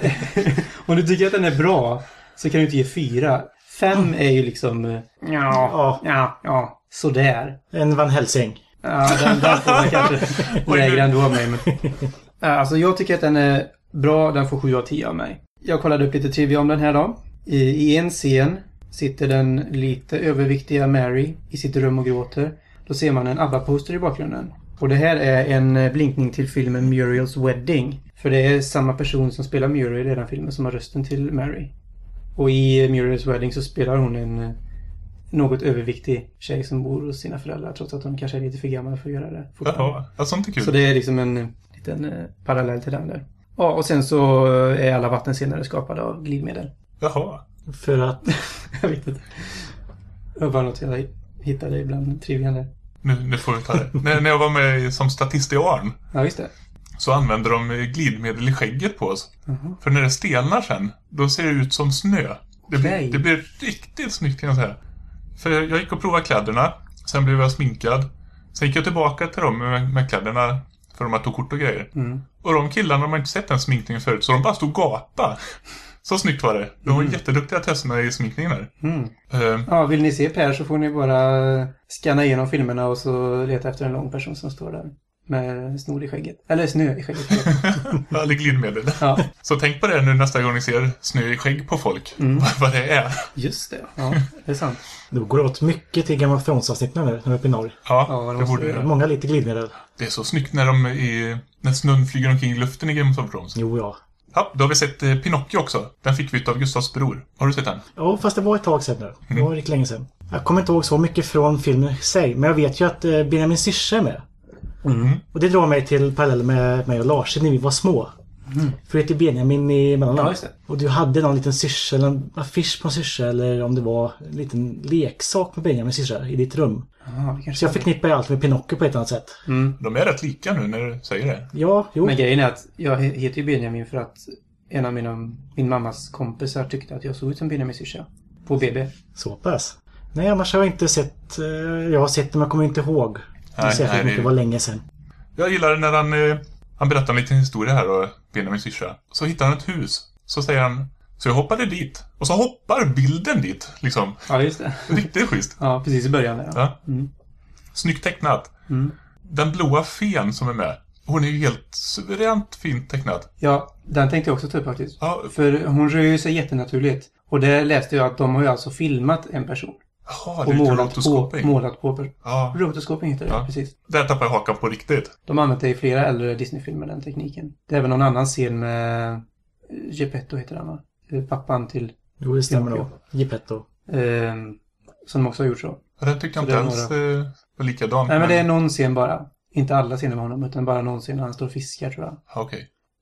om du tycker att den är bra så kan du inte ge fyra. Fem är ju liksom... eh, Ja, Ja. ja, ja. Sådär. En Van Helsing. Ja, den, den får man kanske Oj, lägre nu- ändå av mig. Men... Ja, alltså jag tycker att den är bra. Den får sju av tio av mig. Jag kollade upp lite trivia om den här då. I, I en scen sitter den lite överviktiga Mary i sitt rum och gråter. Då ser man en ABBA-poster i bakgrunden. Och det här är en blinkning till filmen Muriel's Wedding. För det är samma person som spelar Muriel i den filmen som har rösten till Mary. Och i Muriel's Wedding så spelar hon en eh, något överviktig tjej som bor hos sina föräldrar. Trots att hon kanske är lite för gammal för att göra det fortfarande. Jaha, ja, sånt är kul. Så det är liksom en eh, liten eh, parallell till den där. Ja, och sen så eh, är alla vattenscener skapade av glidmedel. Jaha. För att... Jag vet inte. Det var bara något jag hittade ibland trivian där. Nu, nu får vi ta det. när, när jag var med som statist i Arn Ja, visst det. så använder de glidmedel i skägget på oss. Jaha. För när det stelnar sen, då ser det ut som snö. Det, blir, Okej. det blir riktigt snyggt kan jag säga. För jag gick och provade kläderna, sen blev jag sminkad. Sen gick jag tillbaka till dem med, med kläderna för de tog kort och grejer. Mm. Och de killarna, de har inte sett den sminkningen förut, så de bara stod och gapa. Så snyggt var det. De var Mm. jätteduktiga testerna i sminkningen här. Mm. Uh, Ja, vill ni se Per så får ni bara scanna igenom filmerna och så leta efter en lång person som står där med snor i skägget. Eller snö i skägget. eller glidmedel. Ja, Så tänk på det nu nästa gång ni ser snö i skägg på folk. Mm. Vad det är. just det. Ja, det är sant. Det går åt mycket till Game of Thrones-avsnitten nu, när vi är uppe i norr. Ja, Ja, det det måste borde vi det. göra. Många lite glidmedel. Det är så snyggt när de är, när snön flyger omkring i luften i Game of Thrones. Jo, ja. Ja, då har vi sett eh, Pinocchio också. Den fick vi av Gustavs bror. Har du sett den? Ja, fast det var ett tag sedan nu. Det var riktigt länge sedan. Jag kommer inte ihåg så mycket från filmen i sig, men jag vet ju att eh, Benjamin Syrsa är med. Mm. Och det drar mig till parallell med mig och Lars när vi var små. Mm. För det heter Benjamin i mellannamn. Ja, just det. Och du hade någon liten Syrsa, eller en affisch på en Syrsa, eller om det var en liten leksak med Benjamin Syrsa i ditt rum. Ja, vi kanske Så jag förknippar ju allt med Pinocchio på ett annat sätt. Mm. De är rätt lika nu när du säger det. Ja, jo. Men grejen är att jag he- heter ju Benjamin för att en av mina, min mammas kompisar tyckte att jag såg ut som Benjamin Syrsa. På B B. Så pass. Nej, annars har jag inte sett... eh, Jag har sett det, men jag kommer inte ihåg. Nej, Nej, särskilt nej, det- mycket, det var länge sedan. Jag gillar det när han, eh, han berättar en liten historia här och Benjamin Syrsa. Så hittar han ett hus. Så säger han, så jag hoppade dit. Och så hoppar bilden dit, liksom. Ja, just det. Riktigt schysst. Ja, precis i början där. Ja. Ja. Mm. Snyggt tecknat. Mm. Den blåa fen som är med. Hon är ju helt suveränt fint tecknad. Ja, den tänkte jag också ta upp faktiskt. Ja, För hon rör ju sig jättenaturligt. Och där läste jag att de har ju alltså filmat en person. jaha, det Och är lite målat på, rotoscoping. målat på per- Ja, rotoscoping heter det, Ja. precis. där tappar jag hakan på riktigt. De har använt det i flera äldre Disney-filmer, den tekniken. Det är även någon annan scen med eh, Geppetto heter han va? Eh, Pappan till... Jo, det stämmer nog. Pinocchio. Geppetto. Eh, som de också har gjort så. Ja, den tyckte jag Så inte det är alls eh, var likadan. Nej, men det är någon scen bara. Inte alla scener med honom, utan bara någon scen när han står och fiskar tror jag. Ja, okej.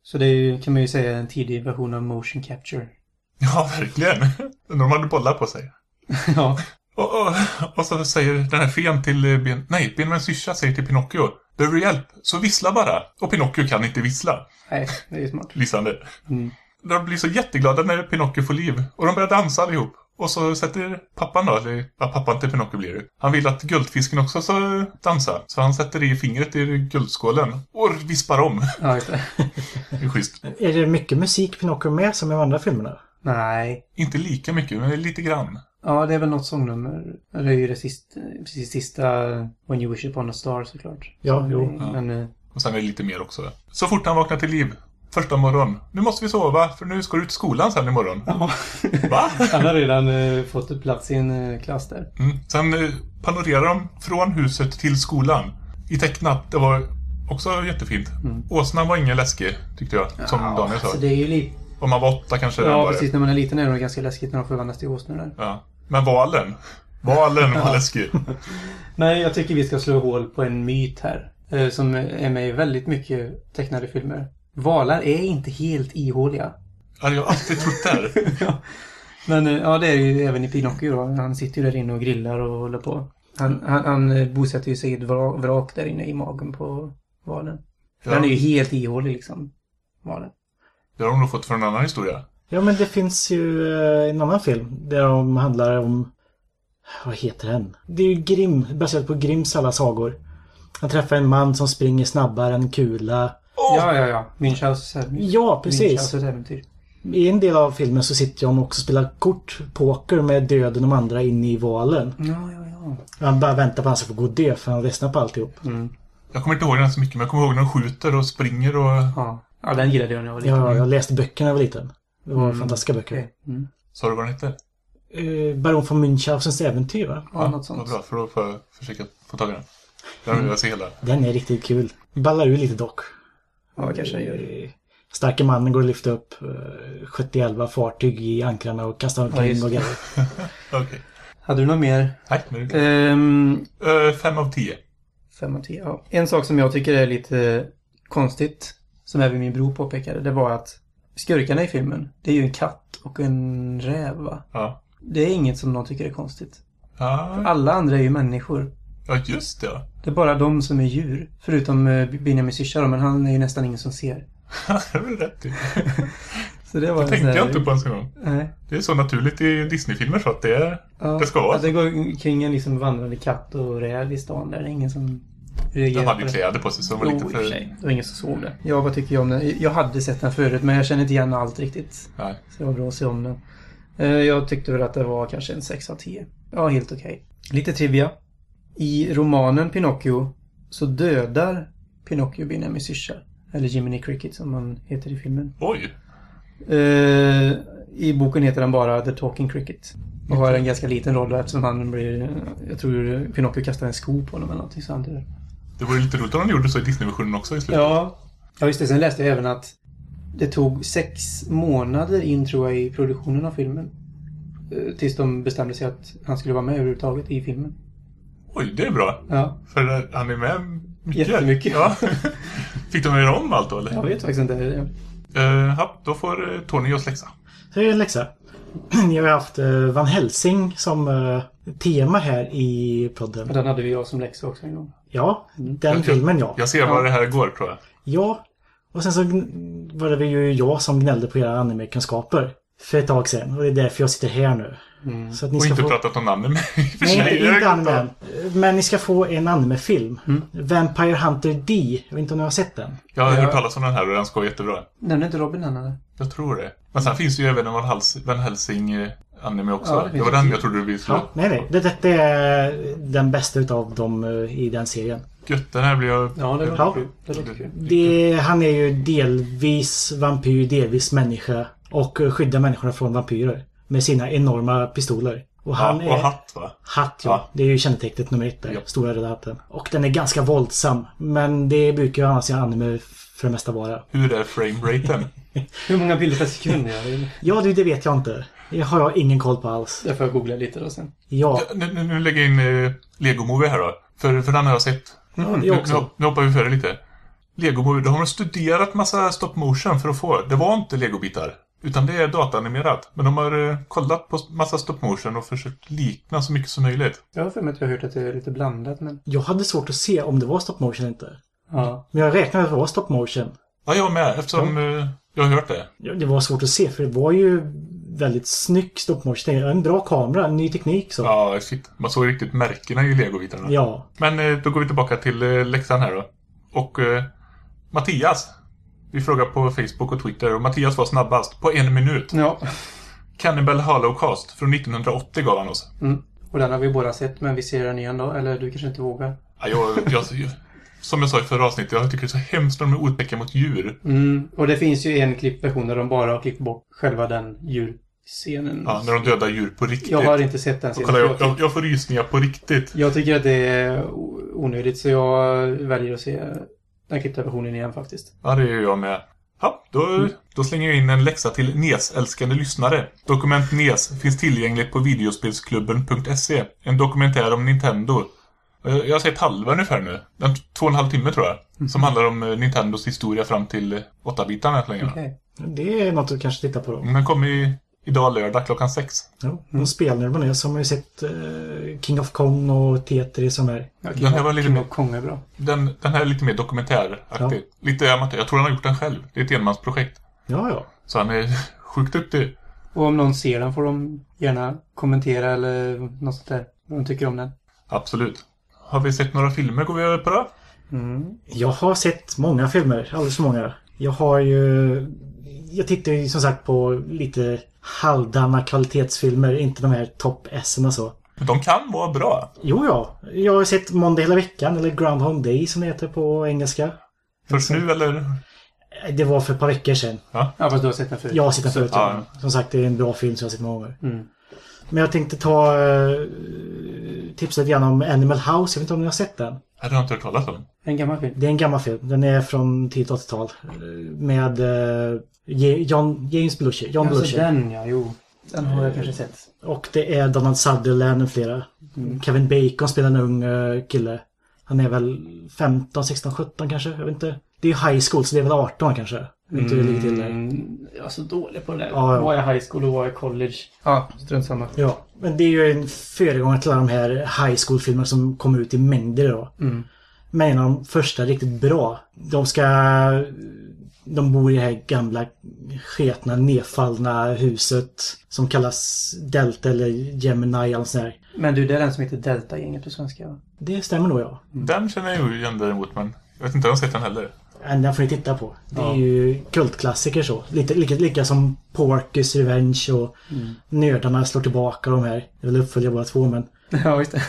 Så det är ju, kan man ju säga, en tidig version av motion capture. Ja, verkligen. De hade bollar på sig. Ja. Och, och, och så säger den här fen till ben, nej, Benjamins syrsa säger till Pinocchio: behöver du hjälp? Så vissla bara. Och Pinocchio kan inte vissla. Nej, det är ju smart. Lysande. Mm. De blir så jätteglada när Pinocchio får liv. Och de börjar dansa allihop. Och så sätter pappan då, eller ja, pappan till Pinocchio blir det. Han vill att guldfisken också ska dansa. Så han sätter i fingret i guldskålen och vispar om. Ja, just det. Det är schysst. Är det mycket musik Pinocchio med som i de andra filmerna? Nej. Inte lika mycket, men lite grann. Ja, det är väl något sångnummer. Det är ju det sista, precis sista When You Wish Upon a Star, såklart. Ja, Så, jo. Men, Ja. Och sen är det lite mer också. Så fort han vaknar till liv, första morgon. Nu måste vi sova, för nu ska du till skolan sen imorgon. ja. Va? Han har redan uh, fått plats i en uh, klass där. Mm. Sen eh, panorerar de från huset till skolan. I tecknat, det var också jättefint. Mm. Åsnan var ingen läskig, tyckte jag. Som Daniel sa. Så det är ju lite... Om man var åtta kanske den Ja, var precis. det. När man är liten är det nog ganska läskigt när de förvandlas till åsnor där. Ja. Men valen. Valen var läskig. Nej, jag tycker vi ska slå hål på en myt här. Eh, som är med i väldigt mycket tecknade filmer. Valar är inte helt ihåliga. Ja, jag har alltid trott det här. Ja. Men eh, ja, det är ju även i Pinocchio då. Han sitter ju där inne och grillar och håller på. Han, han, han eh, bosätter ju sig i ett vrak, vrak där inne i magen på valen. För Ja. han är ju helt ihålig liksom. Valen. Det har de nog fått från en annan historia. Ja, men det finns ju eh, en annan film där de handlar om... Vad heter den? Det är ju Grimm, baserat på Grimms alla sagor. Han träffar en man som springer snabbare än en kula. Ja, ja, ja. Münchhaus. Ja, precis. Münchhaus äventyr. I en del av filmen så sitter de också och spelar kort, poker med döden och de andra inne i valen. Ja, ja, ja. Han bara väntar på att han ska få gå dö för han ledsnar på alltihop. Mm. Jag kommer inte ihåg den så mycket, men jag kommer ihåg när de skjuter och springer och... Ja. Ja, den gillade jag när jag var liten. Ja, jag läste böckerna när jag var liten. Det var Mm. fantastiska böcker. Okej. Mm. Sa du vad den hette? Eh, Baron von Münchhausens äventyr, va? Ja, något sånt. Vad bra, för då får jag försöka få tag i den. Den vill jag se hela. Den är riktigt kul. Ballar ur lite dock. Ja, kanske jag gör. Eh, Starka mannen går att lyfta upp eh, sjuttioelva fartyg i ankrarna och kasta Ja, omkring just och det. grejer. Okej. Hade du något mer? Nej, men det är Ehm, uh, Fem av tio. fem av tio, ja. En sak som jag tycker är lite konstigt, som även min bror påpekade, det var att skurkarna i filmen, det är ju en katt och en räv, va? Ja. Det är inget som någon tycker är konstigt. Ja, Alla andra är ju människor. ja just det. Ja. Det är bara de som är djur. Förutom uh, Benjamin syrsa då, men han är ju nästan ingen som ser. Det är väl rätt i. Så det var Det en tänkte sån här- jag inte på ens en gång. Nej. Det är så naturligt i Disney-filmer så att det, är, Ja, det ska vara. att det går kring en liksom vandrande katt och räv i stan där. Det är ingen som De reagerar hade ju på det. kläder på sig så de var Jo, lite i och för för... sig. Det var ingen som såg det. Ja, vad tycker jag om den? Jag hade sett den förut, men jag känner inte igen allt riktigt. Nej. Så det var bra att se om den. Eh, Jag tyckte väl att det var kanske en sex av tio. Ja, helt okej. Lite trivia. I romanen Pinocchio så dödar Pinocchio Benjamin syrsa. Eller Jiminy Cricket som han heter i filmen. Oj! Eh, I boken heter han bara The Talking Cricket. Och har en ganska liten roll eftersom han blir... Jag tror Pinocchio kastar en sko på honom eller någonting så han dör. Det vore lite roligt om de gjorde så i Disney-versionen också i slutet. Ja, ja just det. Sen läste jag även att det tog sex månader in tror jag i produktionen av filmen. Eh, Tills de bestämde sig att han skulle vara med överhuvudtaget i filmen. Oj, det är bra. Ja, För han är med mycket. jättemycket. Ja. Fick de göra om allt då, eller? Jag vet faktiskt inte. Uh, ja, då får uh, Tony oss läxa. Så är det en läxa. Ni har haft eh, Van Helsing som eh, tema här i podden. Den hade vi jag som läxa också en gång. Ja, den Jag- filmen ja. Jag ser vad det här går, tror jag. Ja, och sen så gn- var det ju jag som gnällde på era anime-kunskaper för ett tag sedan. Och det är därför jag sitter här nu. Mm. Så att ni Och ska inte få... pratat om anime. i och för Nej, sig. inte, Jag inte är anime glad. än. Men ni ska få en anime-film. Mm. Vampire Hunter D. Jag vet inte om ni har sett den. Jag har Ja. hört talas om den här och den ska vara jättebra. Nämnde inte Robin den eller? Jag tror det. Men sen finns det ju även en Van, Hals- Van Helsing eh, anime också. Ja, det det, finns var det. den jag trodde du ville slå. Ja, nej, nej. Det, detta är den bästa utav dem eh, i den serien. Gött, den här blir jag... Ja, det Ja. låter kul. Det låter kul. Det, han är ju delvis vampyr, delvis människa. Och eh, skyddar människorna från vampyrer. Med sina enorma pistoler. Och han Ja, och är... hatt, va? Hatt, ja. Ja. Det är ju kännetecknet nummer ett där. Ja. Stora röda hatten. Och den är ganska våldsam. Men det brukar ju annars i anime för det mesta vara. Hur är frame-raten? Hur många bilder per sekund är det? Ja, det, det vet jag inte. Det har jag ingen koll på alls. Jag får googla lite då sen. Ja, Ja, nu, nu, nu lägger jag in eh, Lego Movie här då. För, för den har jag sett. ja det Nu, är nu, också. nu hoppar vi före lite. Lego Movie, då har de studerat massa stop motion för att få. Det var inte Lego-bitar, utan det är dataanimerat. Men de har eh, kollat på massa stop motion och försökt likna så mycket som möjligt. Jag har för mig att jag har hört att det är lite blandat, men... Jag hade svårt att se om det var stop motion eller inte. Ja. Men jag räknade att det var stop motion. Ja, jag med, eftersom eh, jag har hört det. Ja, det var svårt att se, för det var ju väldigt snygg stop motion. En bra kamera, en ny teknik så. Ja, shit. Man såg riktigt märkena i Lego-bitarna. Ja. Men eh, då går vi tillbaka till eh, läxan här då. Och eh, Mattias. Vi frågar på Facebook och Twitter och Mattias var snabbast på en minut. Ja. Cannibal Holocaust från nittonhundraåttio gav han oss. Mm. Och den har vi båda sett, men vi ser den igen då. Eller du kanske inte vågar. Ja, jag, jag, som jag sa i förra avsnittet, jag tycker det är så hemskt när de är otäcka mot djur. Mm. Och det finns ju en klippversion där de bara har klippt bort själva den djurscenen. Ja, när de dödar djur på riktigt. Jag har inte sett den och scenen. kolla, jag, jag, jag får rysningar på riktigt. Jag tycker att det är onödigt, så jag väljer att se den klippta versionen igen faktiskt. Ja, det gör jag med. Ja, då, mm. då slänger jag in en läxa till N E S-älskande lyssnare. Dokument N E S finns tillgängligt på videospelsklubben punkt se. En dokumentär om Nintendo. Jag har sett halva ungefär nu. Den två och en halv timme tror jag. Mm. Som handlar om Nintendos historia fram till åtta-bitarna. Okay. Det är något du kanske tittar på då. Den kommer i, idag lördag klockan sex. Ja, de spelar på det som har ju sett uh, King of Kong och Tetris som är. Ja, King, den här var lite King mer, of Kong är bra. Den, den här är lite mer dokumentäraktig. Ja. Lite amatör. Jag tror han har gjort den själv. Det är ett enmansprojekt. Ja, ja. Så han är sjukt duktig. Och om någon ser den får de gärna kommentera eller något sånt där. Vad de tycker om den. Absolut. Har vi sett några filmer? Går vi över på det? Mm. Jag har sett många filmer. Alldeles för många. Jag har ju... Jag tittar ju som sagt på lite halvdana kvalitetsfilmer. Inte de här topp-essen så. Men de kan vara bra. Jo, ja. Jag har sett Måndag hela veckan. Eller Groundhog Day som det heter på engelska. Först nu eller? Det var för ett par veckor sedan. Ja, ja fast du har sett den förut. Jag har sett den förut. Ja. Som sagt, det är en bra film som jag har sett många gånger. Mm. Men jag tänkte ta uh, tipsa lite grann om Animal House. Jag vet inte om ni har sett den. Jag har inte hört talas om. En gammal film. Det är en gammal film. Den är från tidigt åttiotal. Med uh, John, James Belushi. John alltså Belushi. den, ja, jo. Den har jag kanske sett. Och det är Donald Sutherland och flera. Mm. Kevin Bacon spelar en ung uh, kille. Han är väl femton, sexton, sjutton kanske. Jag vet inte. Det är high school så det är väl arton kanske. Inte mm. ligger till där. Jag är så dålig på det där. Ja, ja. Vad är high school och vad är college? Ja, strunt samma. Ja, men det är ju en föregångare till de här high school-filmerna som kommer ut i mängder då. Mm. Men en av de första riktigt bra. De ska... De bor i det här gamla sketna, nedfallna huset som kallas Delta eller Gemini eller sån här. Men du, det är den som heter Delta-gänget på svenska, va? Det stämmer nog, ja. Mm. Den känner jag ju igen däremot, men jag vet inte om jag har sett den heller. Den får ni titta på. Det ja. är ju kultklassiker så. Lite, lika, lika som Porky's Revenge och mm. Nördarna slår tillbaka de här. Jag vill uppfölja båda två, men... Ja, just det.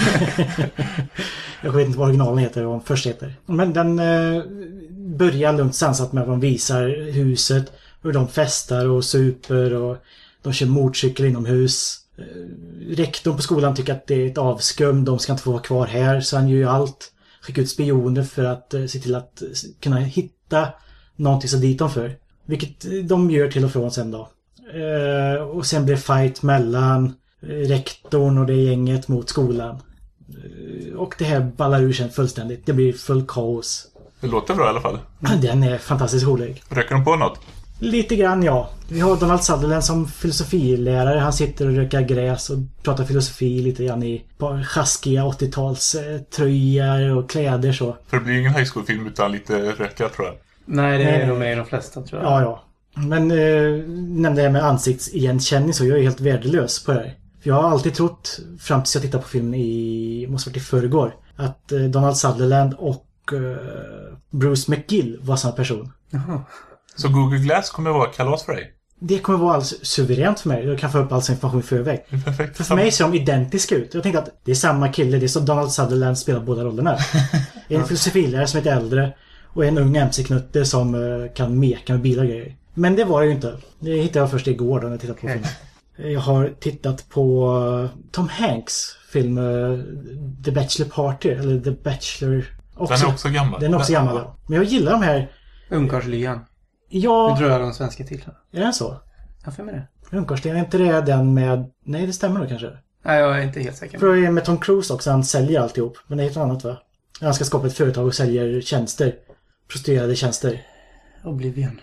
Jag vet inte vad originalen heter och vad den först heter. Men den eh, börjar lugnt sansat med att de visar huset. Hur de festar och super och de kör motorcykel inomhus. Eh, rektorn på skolan tycker att det är ett avskum. De ska inte få vara kvar här, så han gör ju allt. Skickar ut spioner för att eh, se till att eh, kunna hitta någonting så dit de för. Vilket de gör till och från sen då. Eh, och sen blir det fight mellan rektorn och det gänget mot skolan. Och det här ballar ur sen fullständigt. Det blir full kaos. Det låter bra i alla fall. Den är fantastiskt rolig. Röker de på något? Lite grann, ja. Vi har Donald Sutherland som filosofilärare. Han sitter och rökar gräs och pratar filosofi lite grann i par sjaskiga åttio-tals tröjor och kläder så. För det blir ingen high school-film utan lite röka, tror jag. Nej, det är nog med i de flesta, tror jag. Ja, ja. Men eh, nämnde det här med ansiktsigenkänning så jag är helt värdelös på det här. För jag har alltid trott, fram tills jag tittade på filmen i, måste varit i förrgår, att eh, Donald Sutherland och eh, Bruce McGill var samma person. Jaha. Så Google Glass kommer vara kalas för dig? Det kommer vara alldeles suveränt för mig. Jag kan få upp all information i förväg. Det är perfekt. För, för mig ser de identiska ut. Jag tänkte att det är samma kille. Det är som Donald Sutherland spelar båda rollerna. En filosofilärare som är äldre och en ung M C-knutte som uh, kan meka med bilar och grejer. Men det var det ju inte. Det hittade jag först igår då när jag tittade på filmen. Jag har tittat på Tom Hanks film uh, The Bachelor Party eller The Bachelor också. Den är också gammal. Den är också gammal, ja. Men jag gillar de här Ungkarlsligan. Ja. Nu drar jag de svenska titlarna. Är det så? Ja, för mig det. Ungkarlsligan, är inte det den med... Nej, det stämmer nog kanske. Nej, jag är inte helt säker. För det är med Tom Cruise också, han säljer alltihop. Men det är ett annat, va? Han ska skapa ett företag och säljer tjänster prostituerade tjänster. Oblivion.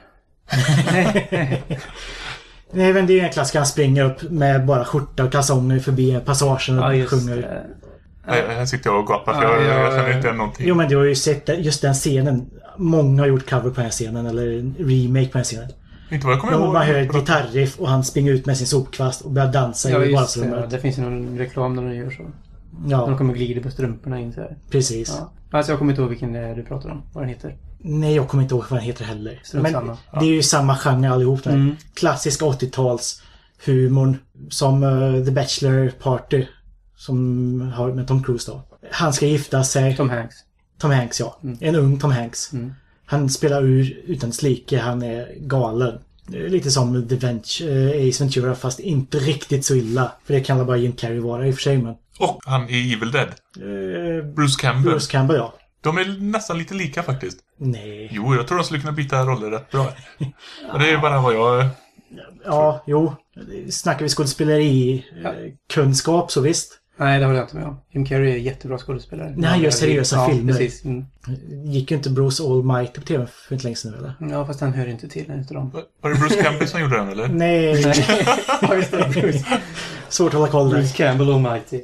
Nej, men det är en klassisk. Han springer upp med bara skjorta och kalsonger förbi passagen och Ja, just sjunger. det. Här, här sitter jag och gapar för Ja, jag, ja, jag känner ja. inte igen någonting. Jo, men du har ju sett just den scenen. Många har gjort cover på den här scenen eller en remake på den här scenen. Inte vad jag kommer Ja, ihåg. man hör ett gitarriff och han springer ut med sin sopkvast och börjar dansa Ja, i just det. vardagsrummet. Det finns ju någon reklam där de gör så. När Ja, de kommer glida på strumporna in så här. precis. Ja. Alltså jag kommer inte ihåg vilken det är du pratar om. Vad den heter. Nej, jag kommer inte ihåg vad den heter heller. Strunt Men samma. det är ju samma genre allihop där. Mm. Klassiska åttio-tals humorn som uh, The Bachelor Party som har med Tom Cruise då. Han ska gifta sig. Tom Hanks. Tom Hanks, ja. Mm. En ung Tom Hanks. Mm. Han spelar ur utan slike. Han är galen. Det är lite som The Vent- uh, Ace Ventura fast inte riktigt så illa. För det kan bara Jim Carrey vara i och för sig. Men, Och han i Evil Dead. uh, Bruce Campbell. Bruce Campbell, ja. De är nästan lite lika faktiskt. Nej. Jo, jag tror de skulle kunna byta roller rätt bra. Men det är bara vad jag... Ja, jo. Snackar vi skådespeleri Ja. eh, kunskap så visst. Nej, det håller jag inte med om. Jim Carrey är jättebra skådespelare. Nej, han gör seriösa ja, filmer. Precis. Mm. Gick ju inte Bruce Almighty på tv för inte länge sedan, eller? Ja, fast han hör inte till en utav dem. Var det Bruce Campbell som gjorde den, eller? Nej, Ja, just det. Bruce, svårt att hålla koll där. Bruce Campbell Almighty.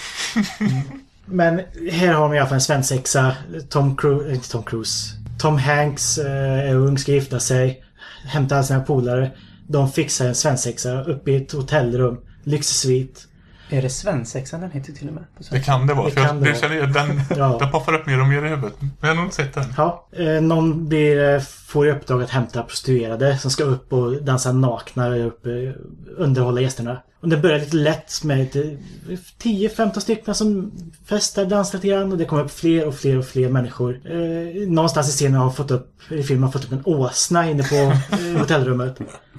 Men här har vi i alla fall en svensexa. Tom Cruise, inte Tom Cruise. Tom Hanks eh, är ung, ska gifta sig. Hämtar alla sina polare. De fixar en svensexa uppe i ett hotellrum. Lyxsvit. Är det svensexan den heter till och med? På Det svenska? kan det vara. Det för jag, kan det det vara. känner jag, den, Ja. den poppar upp mer och mer i huvudet. Men jag har nog inte sett den. Ja, eh, någon blir, eh, får i uppdrag att hämta prostituerade som ska upp och dansa nakna och upp, eh, underhålla gästerna. Och det börjar lite lätt med eh, tio femton stycken som festar, dansar lite grann och det kommer upp fler och fler och fler människor. Eh, någonstans i scenen har fått upp, i filmen har fått upp en åsna inne på eh, hotellrummet.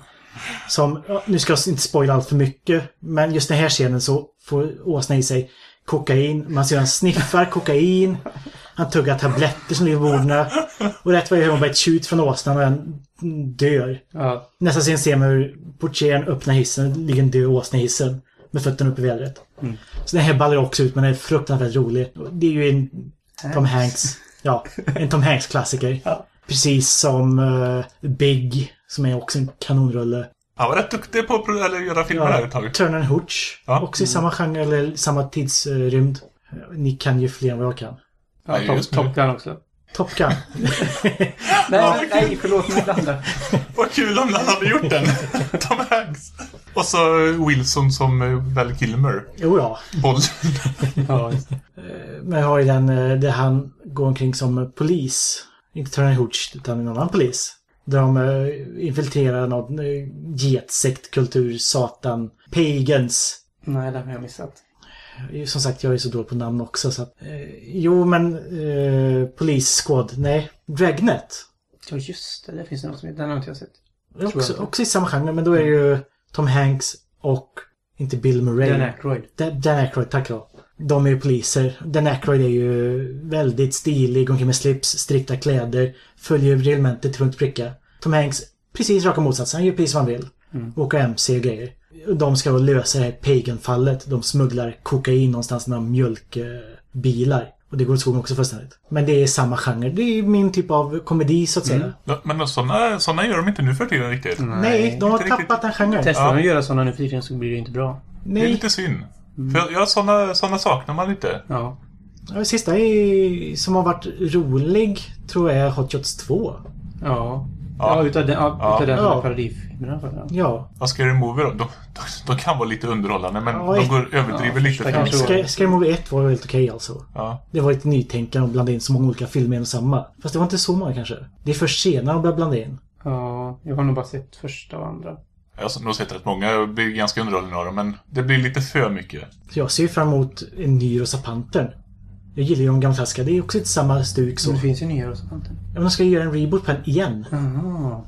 Som, ja, nu ska jag inte spoila allt för mycket, men just den här scenen så får åsna i sig kokain. Man ser han sniffar kokain. Han tuggar tabletter som ligger på borden. Och rätt vad det är hon bara ett tjut från åsnan och den dör. Ja. Nästa scen ser man hur portieren öppnar hissen. Det ligger en död åsna i hissen. Med fötterna upp i vädret. Mm. Så den här ballar också ut men den är fruktansvärt rolig. Det är ju en Tom Hanks. Ja, en Tom Hanks-klassiker. Ja. Precis som uh, Big, som är också en kanonrulle. Han var rätt duktig på att pro- eller göra filmer där ett tag. Turner and Hooch. Ja. Också i samma genre eller samma tidsrymd. Ni kan ju fler än vad jag kan. Ja, Nej, Top, just nu. Top Gun också. Top Gun. Nej, nej, nej, förlåt mig blanda. Vad kul om han hade gjort den. Tom Hanks. Och så Wilson som eh, Val Kilmer. Jo ja. Boll. Ja, just det. Men jag har ju den eh, där han går omkring som polis. Inte Turner and Hooch utan en annan polis. Där de eh, infiltrerar någon eh, getsekt-kultur, satan, pagans. Nej, det har jag missat. Som sagt, jag är så dålig på namn också. Så att, eh, jo, men eh, polisskåd. Nej, Dragnet. Ja, just det. Det finns något som heter. Den har inte jag sett. Det är Tror jag också, inte. också i samma genre, men då är det ju Tom Hanks och inte Bill Murray. Dan Aykroyd. Dan, Dan Aykroyd, tack då. De är ju poliser. Dan Aykroyd är ju väldigt stilig, går omkring med slips, strikta kläder, följer reglementet till punkt och pricka. Tom Hanks, precis raka motsatsen. Han gör precis vad han vill. Mm. Åker M C och grejer. De ska då lösa det här pagan-fallet. De smugglar kokain någonstans, några mjölkbilar. Och det går åt skogen också fullständigt. Men det är samma genre. Det är min typ av komedi så att säga. Mm. Ja, men sådana, sådana gör de inte nu för tiden riktigt. Nej, de har inte tappat den genren. Testar Ja. de att göra sådana nu för tiden så blir det inte bra. Det är Nej, lite synd. För ja, sådana, sådana saknar man lite. Ja. det sista är, som har varit rolig tror jag är Hot Shots två. Ja. Ja. Ja, utav den, ja, Ja. utav den Ja. parodifilmerna. Ja. Ja. Vad ska Scary Movie då? De, de, de kan vara lite underhållande men Ja, de går överdriver ja, lite. första För kanske. Scary Scary Movie ett var helt okej alltså. ja. Det var ett nytänkande att blanda in så många olika filmer i en och samma. Fast det var inte så många kanske. Det är först senare de började blanda in. Ja, jag har nog bara sett första och andra. Jag har nog sett rätt många. Jag blir ganska underhållande av dem, men det blir lite för mycket. Så jag ser fram emot en ny Rosa Pantern. Jag gillar ju de gamla klassiska. Det är också inte samma stuk så. Så det finns ju nya Rosa Pantern. Ja, men de ska göra en reboot på den igen. Jaha.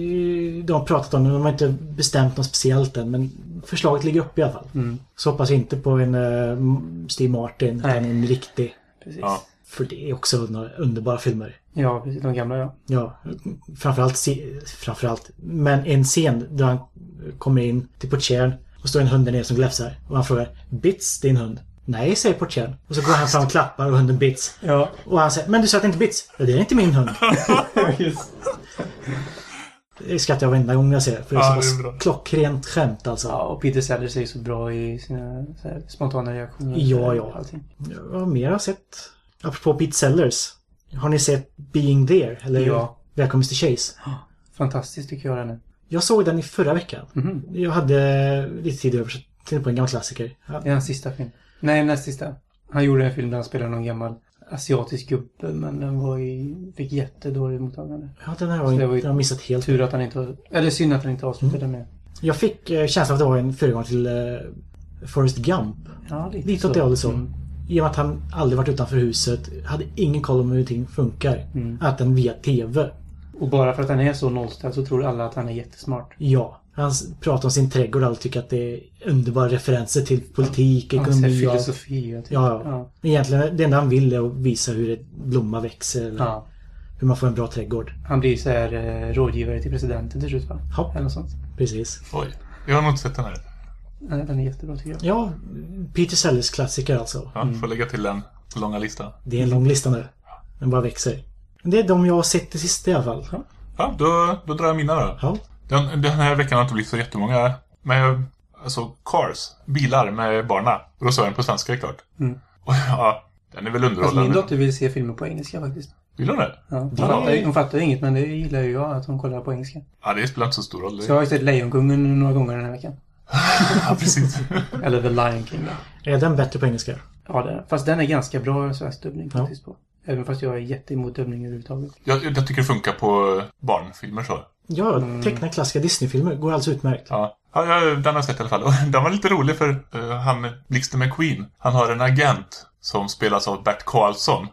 Eh, De har pratat om det. De har inte bestämt något speciellt än. Men förslaget ligger upp i alla fall. Mm. Så hoppas jag inte på en uh, Steve Martin. Utan Nej. en riktig. Precis. Ja. För det är också några underbara filmer. Ja, precis. De gamla, ja. Ja, framförallt, se- framförallt. Men en scen där han kommer in till portieren och står en hund där nere som gläfsar. Och han frågar, Bits din hund? Nej, säger portieren. Och så går han fram och klappar och hunden Bits. Ja. Och han säger, men du sa att det inte Bits. Ja, det är inte min hund. Det skrattar jag varenda gång jag ser det. För det är Ja, så det är bra. bra. Klockrent skämt alltså. Ja, och Peter Sellers är ju så bra i sina så här, spontana reaktioner. Ja, ja. Allting. Vad mer har jag sett? Apropå Peter Sellers. Har ni sett Being There? Eller Ja. Välkommen mister Chase? Fantastiskt tycker jag den är. Jag såg den i förra veckan. Mhm. Jag hade lite tid över till på en gammal klassiker. Ja. Det är hans sista film. Nej, näst sista. Han gjorde en film där han spelade någon gammal asiatisk gubbe, men den var i, fick jättedåligt mottagande. Ja, den här Så var det inte, var ju den har missat helt. Tur att han inte... Eller synd att han inte avslutade med. Jag fick eh, känslan av att det var en föregång till eh, Forrest Gump. Ja, lite, Lite åt det hållet så. Mm. I och med att han aldrig varit utanför huset. Hade ingen koll om hur allting funkar. Mm. Att den via tv. Och bara för att han är så nollställd så tror alla att han är jättesmart. Ja. Han pratar om sin trädgård och alla tycker att det är underbara referenser till politik, Han ekonomi ser och... filosofi och typ. Ja, ja. Ja. Egentligen det enda han vill är att visa hur ett blomma växer. Eller Ja. hur man får en bra trädgård. Han blir så här eh, rådgivare till presidenten till slut, va? Ja. Eller något sånt. Precis. Oj, jag har nog inte sett den här. Nej, den är jättebra tycker jag. Ja, Peter Sellers klassiker alltså. Ja, får lägga till den på långa listan. Det är en lång lista nu. Den bara växer. Det är de jag har sett det sista i alla fall. Ja. Ja, då, då drar jag mina då. Ja. Den, den här veckan har inte blivit så jättemånga. Men alltså Cars, bilar med barna. Och då sa jag den på svenska klart. Mm. Och ja, den är väl Alltså, underhållande. min dotter vill se filmer på engelska faktiskt. Vill hon det? Ja, hon, Ja. fattar, ju- hon fattar ju inget, men det gillar ju jag att hon kollar på engelska. Ja, det spelar inte så stor roll. Så jag har ju sett Lejonkungen några gånger den här veckan. Ja, precis. Eller The Lion King då. Är den bättre på engelska? Ja, det är. Fast den är ganska bra svensk dubbning Ja. faktiskt på. Även fast jag är jätteemot dubbning överhuvudtaget. Jag, jag tycker det funkar på barnfilmer så. Ja, teckna klassiska Disney-filmer går alldeles utmärkt. Ja, ja jag, den har jag sett i alla fall. Och den var lite rolig för uh, han, Blixten McQueen, han har en agent som spelas av Bert Karlsson.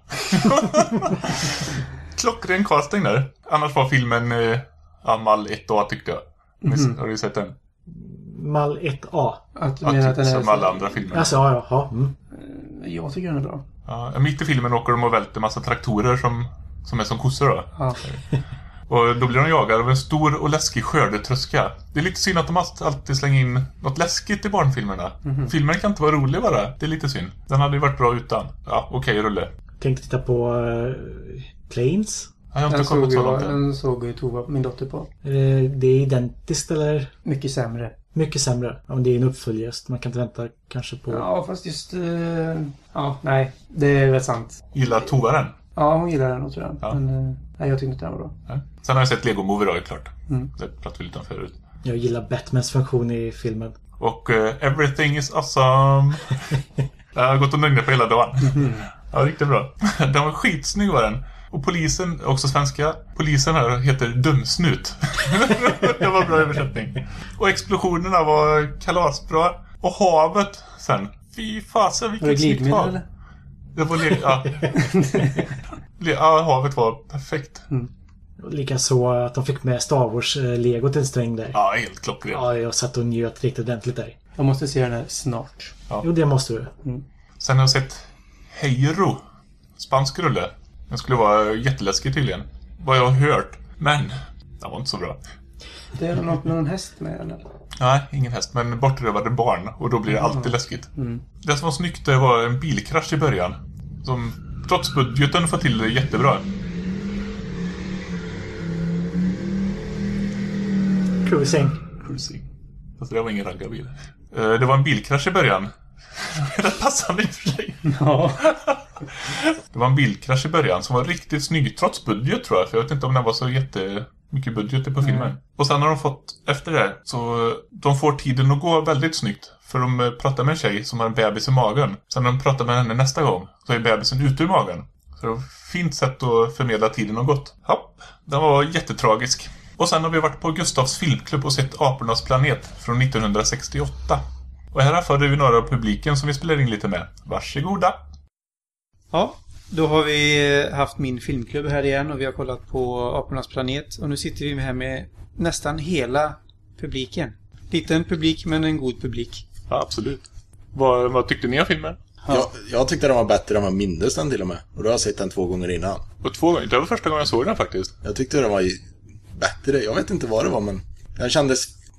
Klockren casting där. Annars var filmen uh, Amal ett A tyckte jag. Mm. Har du sett den? Mal ett A. Att, Ja, men att typ den är som så- alla andra filmer. Alltså, ja, ja. ja. Mm. Jag tycker den är bra. Ja, mitt i filmen åker de och välter massa traktorer som, som är som kossor då. Ja. Och då blir de jagade av en stor och läskig skördetröska. Det är lite synd att de alltid slänger in något läskigt i barnfilmerna. Mm-hmm. Filmen kan inte vara rolig bara. Det är lite synd. Den hade ju varit bra utan. Ja, okej, okay, rulle. Tänkte titta på uh, Planes. Jag har inte Den kommit såg, så jag, långt än. den såg ju Tova, min dotter på. Uh, det är identiskt eller Mycket sämre. mycket sämre? Ja, men det är en uppföljare. Man kan inte vänta kanske på... Ja, fast just... Uh, ja, nej. Det är väl sant. Gillar Tova den? Ja, hon gillar den nog tror jag. Ja. Men uh, nej, jag tyckte inte den var bra. Ja. Sen har jag sett Lego Movie då, är klart. Mm. Det pratade vi lite om förut. Jag gillar Batmans funktion i filmen. Och uh, Everything is awesome. Jag har gått och nöjt på hela dagen. Mm. Ja, riktigt bra. Den var skitsnygg var den. Och polisen, också svenska, polisen här heter Dumsnut. Det var bra översättning. Och explosionerna var kalasbra. Och havet sen. Fy fasen, Var det vilket snyggt glidmedel hav. eller? Det var le- ja. Le- ja, havet var perfekt. Likaså att de fick med Star Wars-legot en sträng där. Ja, helt klockren. Ja, jag satt och njöt riktigt ordentligt där. Jag måste se den här snart. Ja. Jo, det måste du. Sen har jag sett Heiro. Spansk rulle. Den skulle vara jätteläskig tydligen. Vad jag har hört. Men den var inte så bra. Det är något med någon häst med eller? Nej, ingen häst. Men bortrövade barn. Och då blir det alltid läskigt. Mm. Det som var snyggt det var en bilkrasch i början. Som trots budgeten får till det jättebra. Cruising. Cruising. Fast det var ingen raggarbil. Eh, Det var en bilkrasch i början. Det passade i och för sig. Ja. Det var en bilkrasch i början som var riktigt snygg. Trots budget tror jag. För jag vet inte om den var så jättemycket budget på filmen. Mm. Och sen har de fått, efter det, så de får tiden att gå väldigt snyggt. För de pratar med en tjej som har en bebis i magen. Sen när de pratar med henne nästa gång så är bebisen ute ur magen. Så det var ett fint sätt att förmedla tiden och gått. Ja, den var jättetragisk. Och sen har vi varit på Gustavs filmklubb och sett Apornas planet från nittonhundrasextioåtta. Och här har vi några av publiken som vi spelar in lite med. Varsågoda! Ja, då har vi haft min filmklubb här igen och vi har kollat på Apornas planet. Och nu sitter vi här med nästan hela publiken. Liten publik men en god publik. Ja, absolut. Vad, vad tyckte ni om filmen? Ja. Jag, jag tyckte den var bättre än man mindes den till och med. Och då har jag sett den två gånger innan. Och två gånger. Det var första gången jag såg den faktiskt. Jag tyckte den var ju bättre. Jag vet inte vad det var, men den kändes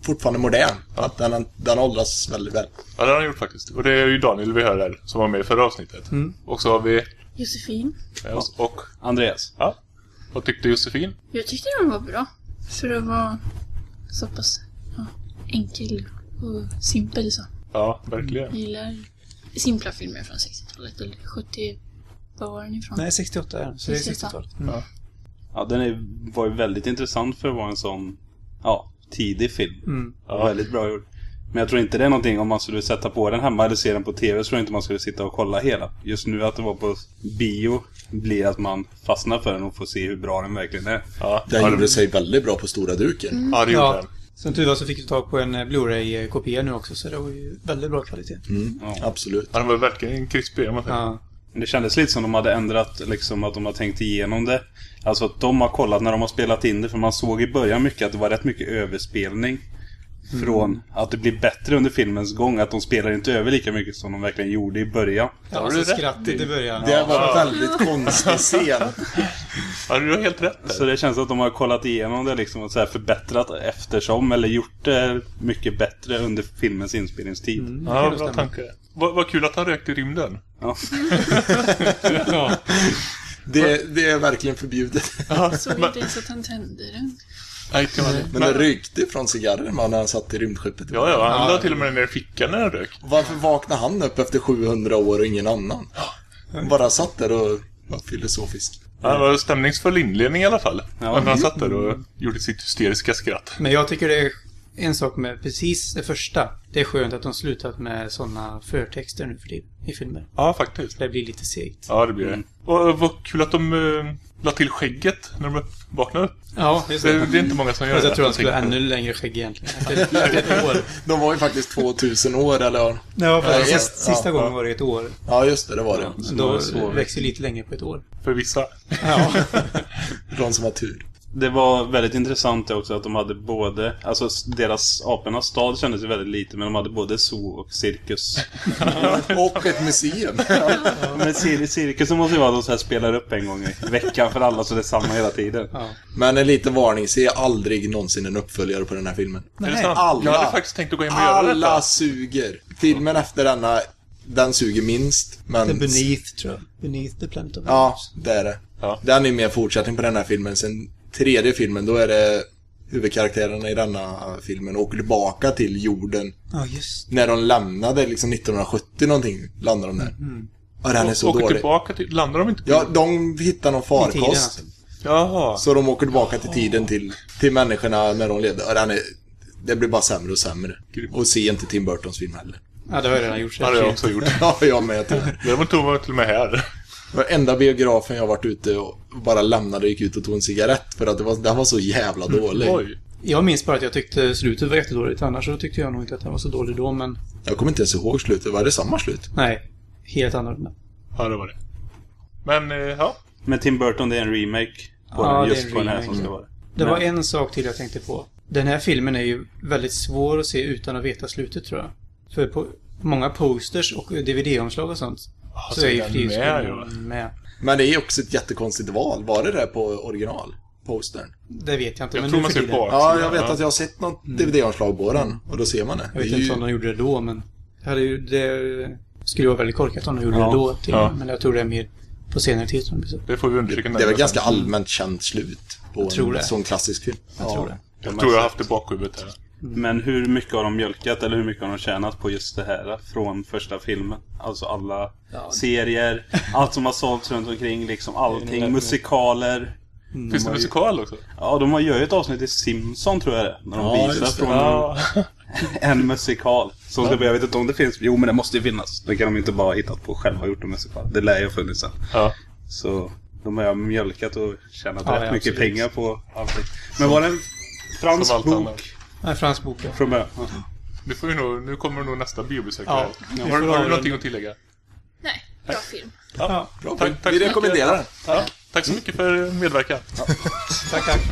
fortfarande modern. Ja. Att den, den åldras väldigt väl. Ja, det har han gjort faktiskt. Och det är ju Daniel vi hör här som var med i förra avsnittet. Mm. Och så har vi Josefin. Ja, och Andreas. Ja. Vad tyckte Josefin? Jag tyckte den var bra. För att vara så pass ja, enkel och simpel så. Ja, verkligen. Jag gillar simpla filmer från sextiotalet eller sjuttio. Vad var den ifrån? Nej, sextioåtta är den. Så det är sextiotalet. Mm. Ja. Ja, den är, var ju väldigt intressant för att vara en sån ja, tidig film. Mm. Ja, väldigt bra gjord. Men jag tror inte det är någonting om man skulle sätta på den hemma eller se den på tv, så tror jag inte man skulle sitta och kolla hela. Just nu att det var på bio blir att man fastnar för den och får se hur bra den verkligen är. Ja, den ja, gjorde det... sig väldigt bra på stora duken. Mm. Ja, det gjorde Ja. den. Som tur var så fick du tag på en Blu-ray-kopia nu också, så det var ju väldigt bra kvalitet. Mm, Ja. absolut. Ja, den var verkligen krispig, om man säger. Ja. Det kändes lite som de hade ändrat, liksom att de har tänkt igenom det. Alltså att de har kollat när de har spelat in det, för man såg i början mycket att det var rätt mycket överspelning. Mm. Från att det blir bättre under filmens gång, att de spelar inte över lika mycket som de verkligen gjorde i början. Ja, alltså skrattet i början. Det var ja. väldigt konstig scen. Ja, du har helt rätt där. Så det känns att de har kollat igenom det liksom och så här förbättrat eftersom, eller gjort det mycket bättre under filmens inspelningstid. Mm. Ja, bra tanke. Vad, vad kul att han rökte i rymden. Ja. Ja. Det, det är verkligen förbjudet. Ja, så är det så att han tände den. Nej, men det rykte från cigarren man när han satt i rymdskeppet. Ja, ja, han la till och med ner i fickan när han rök. Varför vaknade han upp efter sjuhundra år och ingen annan? Bara satt där och var filosofisk. Ja, det var stämningsfull inledning i alla fall. Ja. Han satt där och gjorde sitt hysteriska skratt. Men jag tycker det är en sak med precis det första. Det är skönt att de slutat med sådana förtexter nu för tiden i filmer. Ja, faktiskt. Det blir lite segt. Ja, det blir det. Mm. Och vad kul att de uh, la till skägget när de vaknade upp. Ja, det är, det, det är inte många som gör jag det. Jag tror att de skulle ha ännu längre skägg egentligen. Ett, ett år. De var ju faktiskt tvåtusen år, eller? Ja, för ja, sist, sista ja, gången ja. var det ett år. Ja, just det, det var det. Ja, då så växer lite längre på ett år. För vissa. Ja. De som har tur. Det var väldigt intressant också att de hade både, alltså deras apornas stad kändes ju väldigt lite, men de hade både zoo och cirkus. Och ett museum. Ja, men cir- cirkusen måste ju vara att de så här spelar upp en gång i veckan för alla, så det är samma hela tiden. Ja. Men en liten varning, se aldrig någonsin en uppföljare på den här filmen. Nej. Är det sant? Alla, jag hade faktiskt tänkt att gå hem och göra detta. Alla suger. Filmen efter denna, den suger minst. Men... The Beneath, tror jag. Beneath the Planet of the Ja, Apes. det är det. Ja. Den är mer fortsättning på den här filmen. Sen tredje filmen, då är det huvudkaraktärerna i denna filmen åker tillbaka till jorden. Ja, just. När de lämnade liksom nittonhundrasjuttio någonting, landar de där. Mm. Ja, den är så åker dålig. Tillbaka till, landar de inte på? Ja, de hittar någon I tiden, farkost. alltså. Jaha. Så de åker tillbaka till tiden till, till människorna när de levde. Ja, den är, det blir bara sämre och sämre. Och se inte Tim Burtons film heller. Ja, det har jag redan gjort. Ja, det har jag också gjort. Ja, jag med. Det var tog till och med här. Det var enda biografen jag varit ute och bara lämnade och gick ut och tog en cigarett. För att det var, den var så jävla dålig. Mm. Oj. Jag minns bara att jag tyckte slutet var jättedåligt. Annars så tyckte jag nog inte att den var så dålig då, men... Jag kommer inte ens ihåg slutet. Var det samma slut? Nej, helt annorlunda. Ja, det var det. Men, eh, ja. Men Tim Burton, det är en remake på Ja, den, det är just en på den här remake. som ska vara. Det Men- var en sak till jag tänkte på. Den här filmen är ju väldigt svår att se utan att veta slutet, tror jag. För på många posters och D V D-omslag och sånt Ah, så är ju den Frihetsgudinnan med, ja. med. Men det är också ett jättekonstigt val. Var det där på original? Postern? Det vet jag inte. Jag men tror nu man för ser tiden. på. Ja, jag vet att jag har sett något D V D-omslag på den. Och då ser man det. Jag vet Det är inte ju- om de gjorde det då, men det, hade ju, det skulle vara väldigt korkat om de gjorde Ja. det då. Till, Ja. Men jag tror det är mer på senare tid som det blir så. Det får vi undersöka. Det är väl ganska allmänt känt slut på tror en det. sån klassisk film. Jag tror det. Jag tror jag har haft det i bakhuvudet här. Men hur mycket har de mjölkat eller hur mycket har de tjänat på just det här från första filmen? Alltså alla serier, allt som har sålts runt omkring, liksom allting, musikaler. Finns det musikal också? Ja, de har gör ju ett avsnitt i Simpson, tror jag det, när de Ja, visar just det. från Ja. en musikal. Så ska jag vet inte om det finns. Jo, men det måste ju finnas. Det kan de inte bara ha hittat på själva och gjort en musikal. Det lär ju ha funnits sen. Ja. Så de har mjölkat och tjänat Ja, rätt ja, mycket absolut. pengar på allting. Men var det en fransk Som allt bok annat. Nej, fransk bok, ja. från början? Ja. Nu, får vi nog, nu kommer nog nästa biobesök Ja. här. Ja. Har, har du någonting att tillägga? Nej, bra film. Ja. Bra, Tack, tack vi så rekommenderar den. mycket. Ja. Tack så mycket för medverkan. Tack, tack.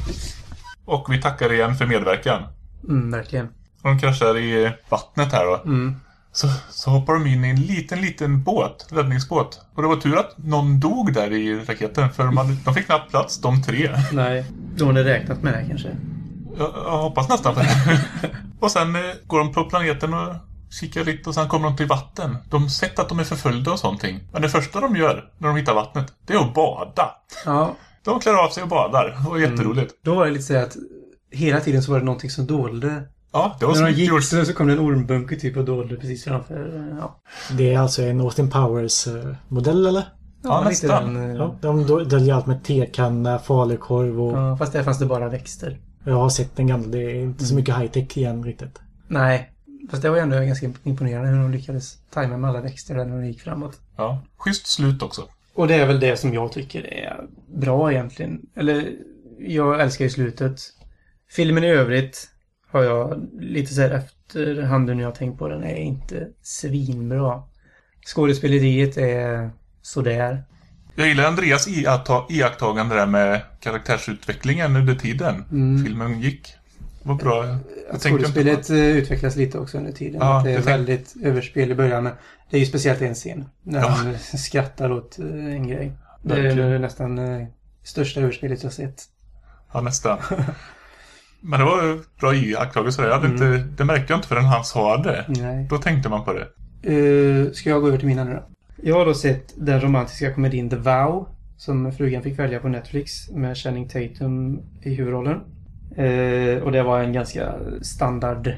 Och vi tackar igen för medverkan. Mm, verkligen. De kraschar i vattnet här då. Mm. Så, så hoppar de in i en liten, liten båt, räddningsbåt. Och det var tur att någon dog där i raketen. För de, hade, de fick knappt plats, de tre. Nej, de hade räknat med det kanske. Jag, jag hoppas nästan på det. Och sen eh, går de på planeten och kikar lite och sen kommer de till vatten. De har sett att de är förföljda och sånt. Men det första de gör när de hittar vattnet, det är att bada. Ja. De klär av sig och badar. Det var jätteroligt. Då var det lite så att hela tiden så var det någonting som dolde. Ja, det var när de snyggt gick gjort. så, så kom det en ormbunke typ och dolde precis framför. Ja, Det är alltså en Austin Powers-modell, eller? Ja, lite nästan. den, Ja, de döljer allt med tekanna, falukorv och... ja, fast där fanns det bara växter. Jag har sett den gamla. Det är inte så mycket high-tech igen riktigt. Nej, fast det var ändå ganska imponerande hur de lyckades tajma med alla växter där när de gick framåt. Ja, schysst slut också. Och det är väl det som jag tycker är bra egentligen. Eller, jag älskar ju slutet. Filmen i övrigt har jag lite så här efterhand när jag har tänkt på den är inte svinbra. Skådespeleriet är sådär. Jag gillar Andreas iaktta- iakttagande där med karaktärsutvecklingen under tiden Mm. filmen gick. Vad bra. Jag Att tänkte inte skådespelet på- eh, utvecklas lite också under tiden. Ja, att det är det tänk- väldigt överspel i början. Men det är ju speciellt en scen. När Ja. han skrattar åt eh, en grej. Det är Verkligen. nog nästan eh, största överspelet jag sett. Ja, nästan. Men det var ju bra iakttagelse. Jag hade Mm. inte, det märkte jag inte förrän han sa det. Nej. Då tänkte man på det. Uh, ska jag gå över till mina nu då? Jag har då sett den romantiska komedin The Vow som frugan fick välja på Netflix med Channing Tatum i huvudrollen. Uh, och det var en ganska standard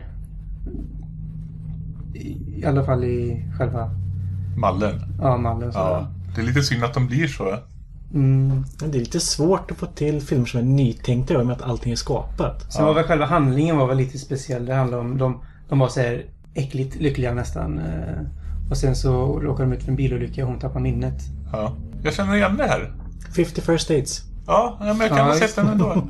i, i alla fall i själva Mallen. ja, mallen. Så Ja. Det är lite synd att de blir så. mm. Men det är lite svårt att få till filmer som är nytänkta i och med att allting är skapat. Sen var väl själva handlingen var väl lite speciell. Det handlade om de, de var så här äckligt lyckliga nästan. Uh, och sen så råkade de ut för en bilolycka och hon tappade minnet. Ja. Jag känner igen det här. fifty First Dates. Ja, men jag kan Ja, ha just sett den ändå.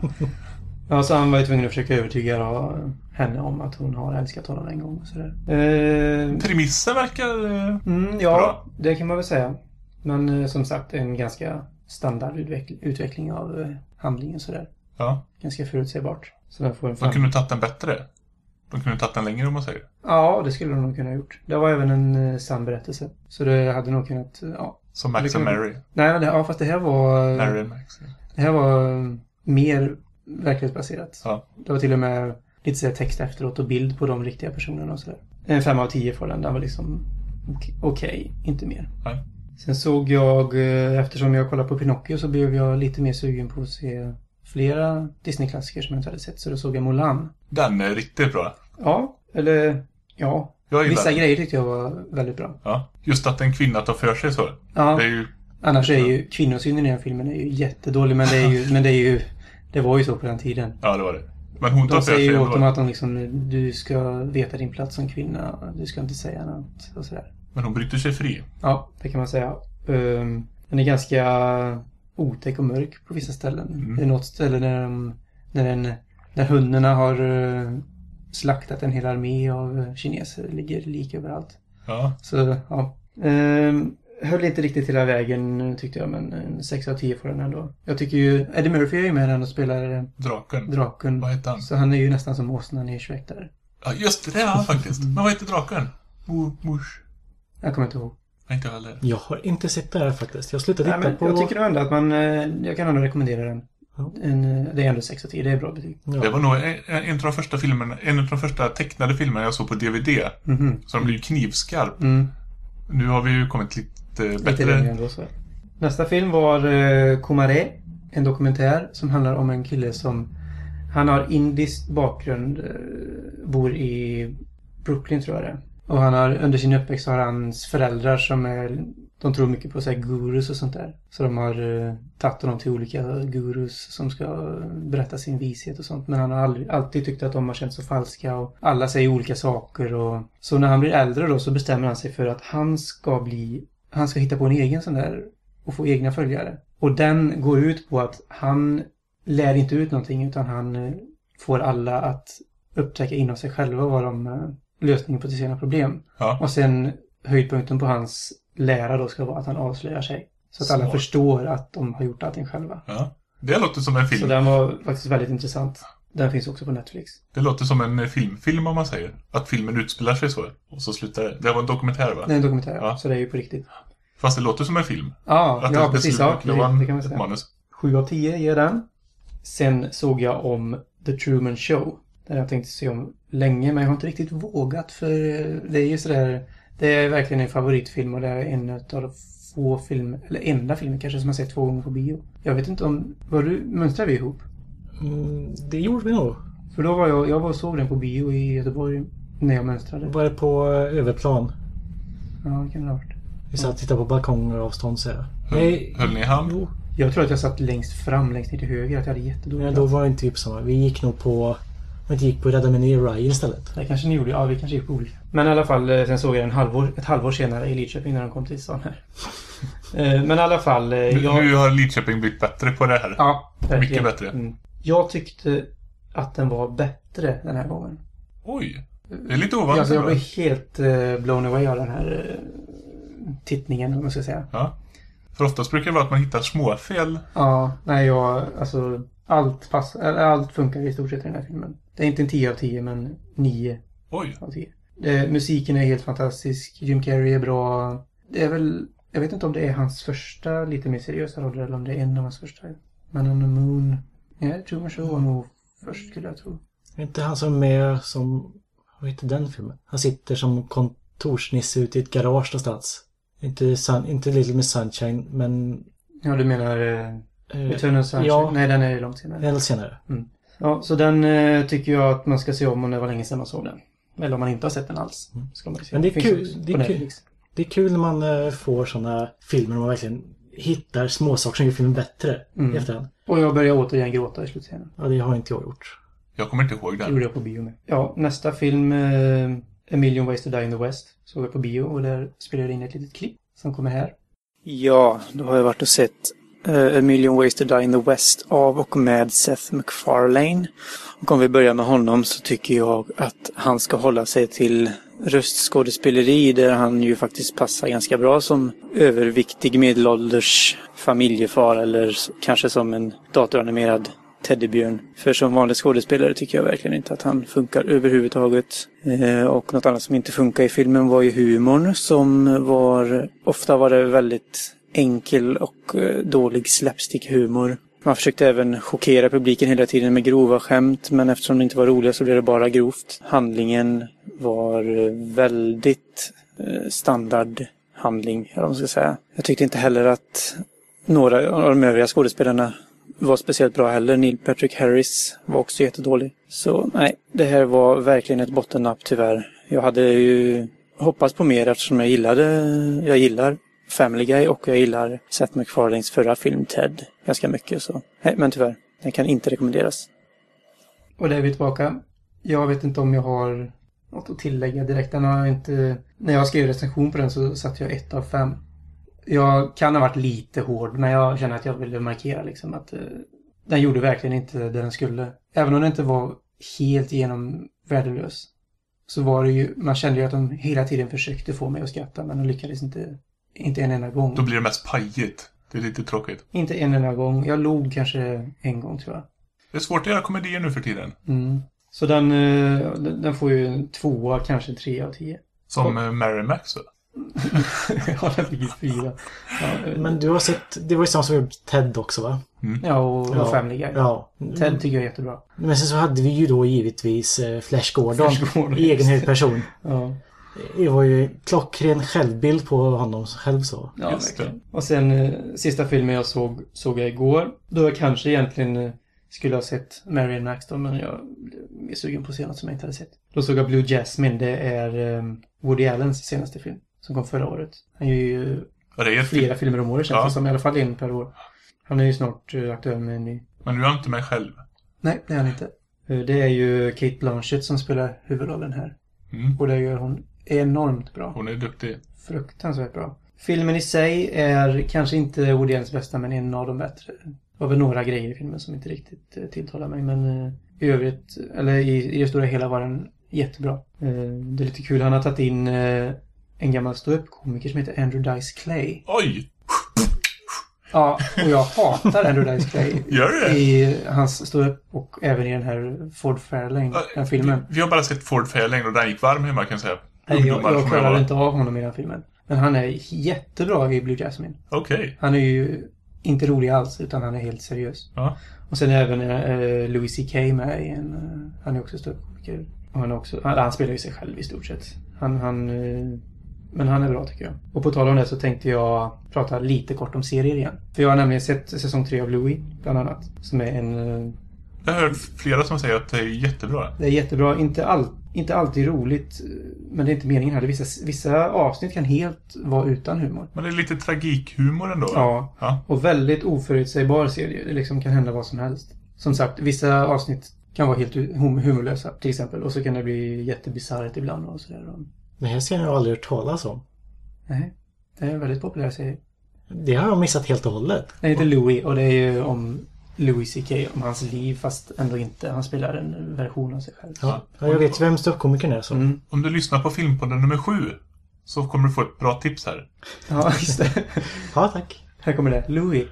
Ja, så han var ju tvungen att försöka övertyga då, henne om att hon har älskat honom en gång och sådär. Eh, Premissen verkar... eh, mm, ja, Bra. det kan man väl säga. Men eh, som sagt, en ganska standard utveckling, utveckling av eh, handlingen sådär. Ja. Ganska förutsägbart. Så den får en De fem. kunde tagit den bättre. De kunde tagit den längre om man säger. Ja, det skulle de nog kunna ha gjort. Det var även en eh, sann berättelse. Så det hade nog kunnat, eh, ja. Som Max Det och kan- Mary. Nej, det, ja, fast det här var... Mary och Max. Det här var eh, mer verklighetsbaserat. Ja. Det var till och med lite så här text efteråt och bild på de riktiga personerna och sådär. En fem av tio får den. Den var liksom okej, okay, inte mer. Nej. Sen såg jag, eh, eftersom jag kollade på Pinocchio så blev jag lite mer sugen på att se flera Disney-klassiker som jag inte hade sett. Så då såg jag Mulan. Den är riktigt bra. Ja, eller ja. Jag gillar Vissa den. grejer tyckte jag var väldigt bra. Ja. Just att en kvinna tar för sig så. Ja. Det är ju... Annars är ju kvinnosynen i den filmen är ju jättedålig, men det är ju, men det är ju, det var ju så på den tiden. Ja, det var det. Men hon tar De för sig säger ju åt dem ändå. att de liksom, du ska veta din plats som kvinna, du ska inte säga något och sådär. Men hon bryter sig fri. Ja, det kan man säga. Um, den är ganska otäck och mörk på vissa ställen. Mm. Det är något ställe där, de, där, den, där hundarna har uh, slaktat en hel armé av uh, kineser. Det ligger lik överallt. Ja. Så, ja. Um, höll inte riktigt hela vägen tyckte jag, men en sex av tio får den ändå. Jag tycker ju, Eddie Murphy är ju med den och spelar uh, Draken. draken. Vad heter han? Så han är ju nästan som åsnan i Shrek där. Ja, just det. Det är han faktiskt. Men vad heter draken? Mo- Mors. Jag kommer inte ihåg. Nej, inte heller. Jag har inte sett det här faktiskt. Jag har slutat Nej, titta men på... jag tycker nog ändå att man, eh, jag kan ändå rekommendera den. Ja. En, eh, det är ändå sex av tio, det är bra betyg. Ja. Det var nog en, en av de första filmerna, en av de första tecknade filmerna jag såg på D V D. Mhm. Så de blir ju knivskarp. Mm. Nu har vi ju kommit lite Lite bättre. längre ändå så. Nästa film var eh, Comare, en dokumentär som handlar om en kille som, han har indisk bakgrund, eh, bor i Brooklyn tror jag det är. Och han har, under sin uppväxt har hans föräldrar som är, de tror mycket på så här gurus och sånt där. Så de har eh, tagit honom till olika gurus som ska berätta sin vishet och sånt. Men han har aldrig, alltid tyckt att de har känt så falska och alla säger olika saker. Och, så när han blir äldre då så bestämmer han sig för att han ska bli, han ska hitta på en egen sån där och få egna följare. Och den går ut på att han lär inte ut någonting utan han eh, får alla att upptäcka inom sig själva vad de eh, lösningen på sina problem. Ja. Och sen höjdpunkten på hans lära då ska vara att han avslöjar sig. Så att alla Smart. förstår att de har gjort allting själva. Ja. Det låter som en film. Så den var faktiskt väldigt intressant. Den finns också på Netflix. Det låter som en film. Film om man säger. Att filmen utspelar sig så. Och så slutar det. Det var en dokumentär va? Det är en dokumentär, Ja. så det är ju på riktigt. Fast det låter som en film. Ja, Att ja det, precis. Det, Ja, det var en, det kan man ett säga. manus. Sju av tio ger den. Sen såg jag om The Truman Show. Den har jag tänkt se om länge, men jag har inte riktigt vågat för det är ju sådär, det är verkligen en favoritfilm och det är en av de få filmer, eller enda filmen kanske som jag sett två gånger på bio. Jag vet inte om, var du, mönstrade vi ihop? Mm, det gjorde vi nog. För då var jag, jag var och såg den på bio i Göteborg när jag mönstrade. Var det på uh, överplan? Ja, det kan det ha varit. Vi satt och tittade på balkonger och avstånd så här. Höll, Nej, höll ni hand? Jo. Jag tror att jag satt längst fram, längst ner till höger, att jag hade jättedåligt. Ja, då var inte vi på samma. Vi gick nog på, vi gick på Rädda mig ner Ryan istället. Det kanske ni gjorde, ja vi kanske gick på olika. Men i alla fall, sen såg jag en halvår, ett halvår senare i Lidköping när de kom till stan här. Men i alla fall... Jag... Nu har Lidköping blivit bättre på det här. Ja, verkligen. Mycket bättre. Mm. Jag tyckte att den var bättre den här gången. Oj, det är lite ovanligt. Alltså, jag blev helt uh, blown away av den här uh, tittningen, om man ska säga. Ja. För oftast brukar det vara att man hittar småfel. Ja, nej jag, alltså allt, pass, allt funkar i stort sett i den här filmen. Det är inte en tio av tio, men nio Oj. av tio. Det, musiken är helt fantastisk, Jim Carrey är bra. Det är väl, jag vet inte om det är hans första lite mer seriösa roll eller om det är en av hans första. Men on the Moon, ja, jag tror man så var nog först skulle jag tro. Är inte han som är med som, vad heter den filmen? Han sitter som kontorsnisse ute i ett garage någonstans. Inte, sun, inte Little Miss Sunshine, men... Ja, du menar uh, Eternal Sunshine? Ja. Nej, den är långt senare. Eller senare. Mm. Ja, så den uh, tycker jag att man ska se om om det var länge sedan man såg den. Eller om man inte har sett den alls. Ska man se. Men det är Finns kul, det är kul. Netflix. Det är kul när man uh, får sådana filmer där man verkligen hittar småsaker som gör filmen bättre Mm. i efterhand. Och jag börjar återigen gråta i slutscenen. Ja, det har inte jag gjort. Jag kommer inte ihåg Det den. gjorde jag på bio med. Ja, nästa film, uh, A Million Ways to Die in the West, såg jag på bio och där spelade jag in ett litet klipp som kommer här. Ja, då har jag varit och sett uh, A Million Ways to Die in the West av och med Seth MacFarlane. Och om vi börjar med honom så tycker jag att han ska hålla sig till röstskådespeleri där han ju faktiskt passar ganska bra som överviktig medelålders familjefar eller kanske som en datoranimerad teddybjörn. För som vanlig skådespelare tycker jag verkligen inte att han funkar överhuvudtaget. Eh, och något annat som inte funkar i filmen var ju humorn som var, ofta var det väldigt enkel och eh, dålig slapstick-humor. Man försökte även chockera publiken hela tiden med grova skämt, men eftersom det inte var roliga så blev det bara grovt. Handlingen var väldigt eh, standard handling, eller vad man ska säga. Jag tyckte inte heller att några av de övriga skådespelarna var speciellt bra heller. Neil Patrick Harris var också jättedålig. Så nej, det här var verkligen ett bottennapp tyvärr. Jag hade ju hoppats på mer eftersom jag gillade, jag gillar Family Guy och jag gillar Seth MacFarlanes förra film Ted ganska mycket. Så nej, men tyvärr, den kan inte rekommenderas. Och där är vi tillbaka. Jag vet inte om jag har något att tillägga direkt. Den har inte, när jag skrev recension på den så satte jag ett av fem. Jag kan ha varit lite hård, men jag känner att jag ville markera liksom att uh, den gjorde verkligen inte det den skulle. Även om den inte var helt igenom värdelös så var det ju, man kände ju att de hela tiden försökte få mig att skratta, men de lyckades inte, inte en enda gång. Då blir det mest pajigt. Det är lite tråkigt. Inte en enda gång. Jag log kanske en gång tror jag. Det är svårt att göra komedier nu för tiden. Mm. Så den, uh, den får ju en tvåa, kanske tre av tio. Som uh, Mary Max va? Ja, den fick ju fyra. Ja, men du har sett, det var ju samma som gjort Ted också va? Mm. Ja, och, ja. och Family Guy. Ja. Ted tycker jag är jättebra. Men sen så hade vi ju då givetvis eh, Flash Gordon, Flash Gordon i egen hög person. Ja. Det var ju klockren självbild på honom själv så. Ja, Just det. verkligen. Och sen eh, sista filmen jag såg, såg jag igår. Då jag kanske egentligen eh, skulle ha sett Marion Max då, men jag är sugen på att se något som jag inte hade sett. Då såg jag Blue Jasmine, det är eh, Woody Allens senaste film. Som kom förra året. Han gör ju Ja, det är flera filmer om året känns Ja. det som, i alla fall en per år. Han är ju snart uh, aktuell med en ny. Men du är inte med själv. Nej, det är han inte. Uh, det är ju Cate Blanchett som spelar huvudrollen här. Mm. Och det gör hon enormt bra. Hon är duktig. Fruktansvärt bra. Filmen i sig är kanske inte Woody Allens bästa, men en av de bättre. Det var väl några grejer i filmen som inte riktigt uh, tilltalar mig, men uh, i övrigt, eller i, i det stora hela var den jättebra. Uh, det är lite kul, han har tagit in uh, en gammal ståuppkomiker som heter Andrew Dice Clay. Oj! Ja, och jag hatar Andrew Dice Clay. Gör du det? I hans ståupp och även i den här Ford Fairlane, den filmen. Vi, vi har bara sett Ford Fairlane och den gick varm hemma kan jag säga. Nej, jag, Ungdomar jag som klarar var- inte av honom i den filmen. Men han är jättebra i Blue Jasmine. Okej. Han är ju inte rolig alls, utan han är helt seriös. Ja. Och sen är även eh, Louis C K med i en... Eh, han är också ståuppkomiker. Och han är också... Han, han spelar ju sig själv i stort sett. Han... han eh, men han är bra tycker jag. Och på tal om det så tänkte jag prata lite kort om serier igen. För jag har nämligen sett säsong tre av Louis, bland annat. Som är en... Eh, jag har hört flera som säger att det är jättebra. Det är jättebra. Inte, all, inte alltid roligt, men det är inte meningen här. Vissa, vissa avsnitt kan helt vara utan humor. Men det är lite tragikhumor ändå. Ja, ja. Och väldigt oförutsägbar serie. Det liksom kan hända vad som helst. Som sagt, vissa avsnitt kan vara helt humorlösa, till exempel. Och så kan det bli jättebisarrt ibland och sådär. Det här serien har jag aldrig hört talas om. Nej, det är en väldigt populär serie. Det har jag missat helt och hållet. Det heter Louis och det är ju om Louis C K, om hans liv, fast ändå inte. Han spelar en version av sig själv. Ja, jag vet vem ståuppkomikern är så. Mm. Om du lyssnar på Filmpodden nummer sju så kommer du få ett bra tips här. Ja, just det. Ja, tack. Här kommer det. Louis.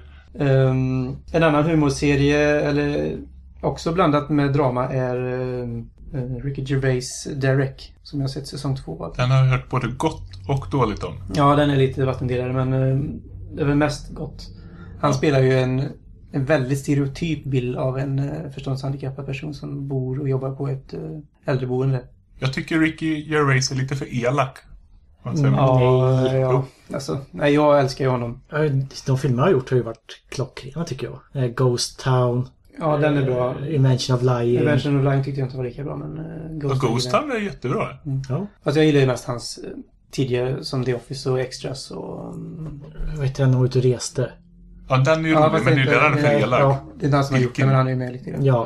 Um, en annan humorserie, eller också blandat med drama, är uh, Ricky Gervais Derek, som jag har sett säsong två av. Den har jag hört både gott och dåligt om. Ja, den är lite vattendelare, men uh, det är väl mest gott. Han spelar ju en, en väldigt stereotyp bild av en uh, förståndshandikappad person som bor och jobbar på ett uh, äldreboende. Jag tycker Ricky Gervais är lite för elak. Mm, ja, ja. Alltså, nej, jag älskar ju honom. De filmer jag har gjort har ju varit klockrena tycker jag. Ghost Town. Ja, den är bra. Invention of Lying. Invention of Lying tyckte jag inte var lika bra, men uh, Ghost, Ghost Town är jättebra. Mm. Ja. Alltså jag gillar ju mest hans uh, tidigare som The Office och Extras och... Um... Jag vet inte, han var ute och reste. Ja, den är ju ja, rolig, men det är ju där han är för elak. Ja, det är den som har gjort det, men han är ju med lite grann. Ja.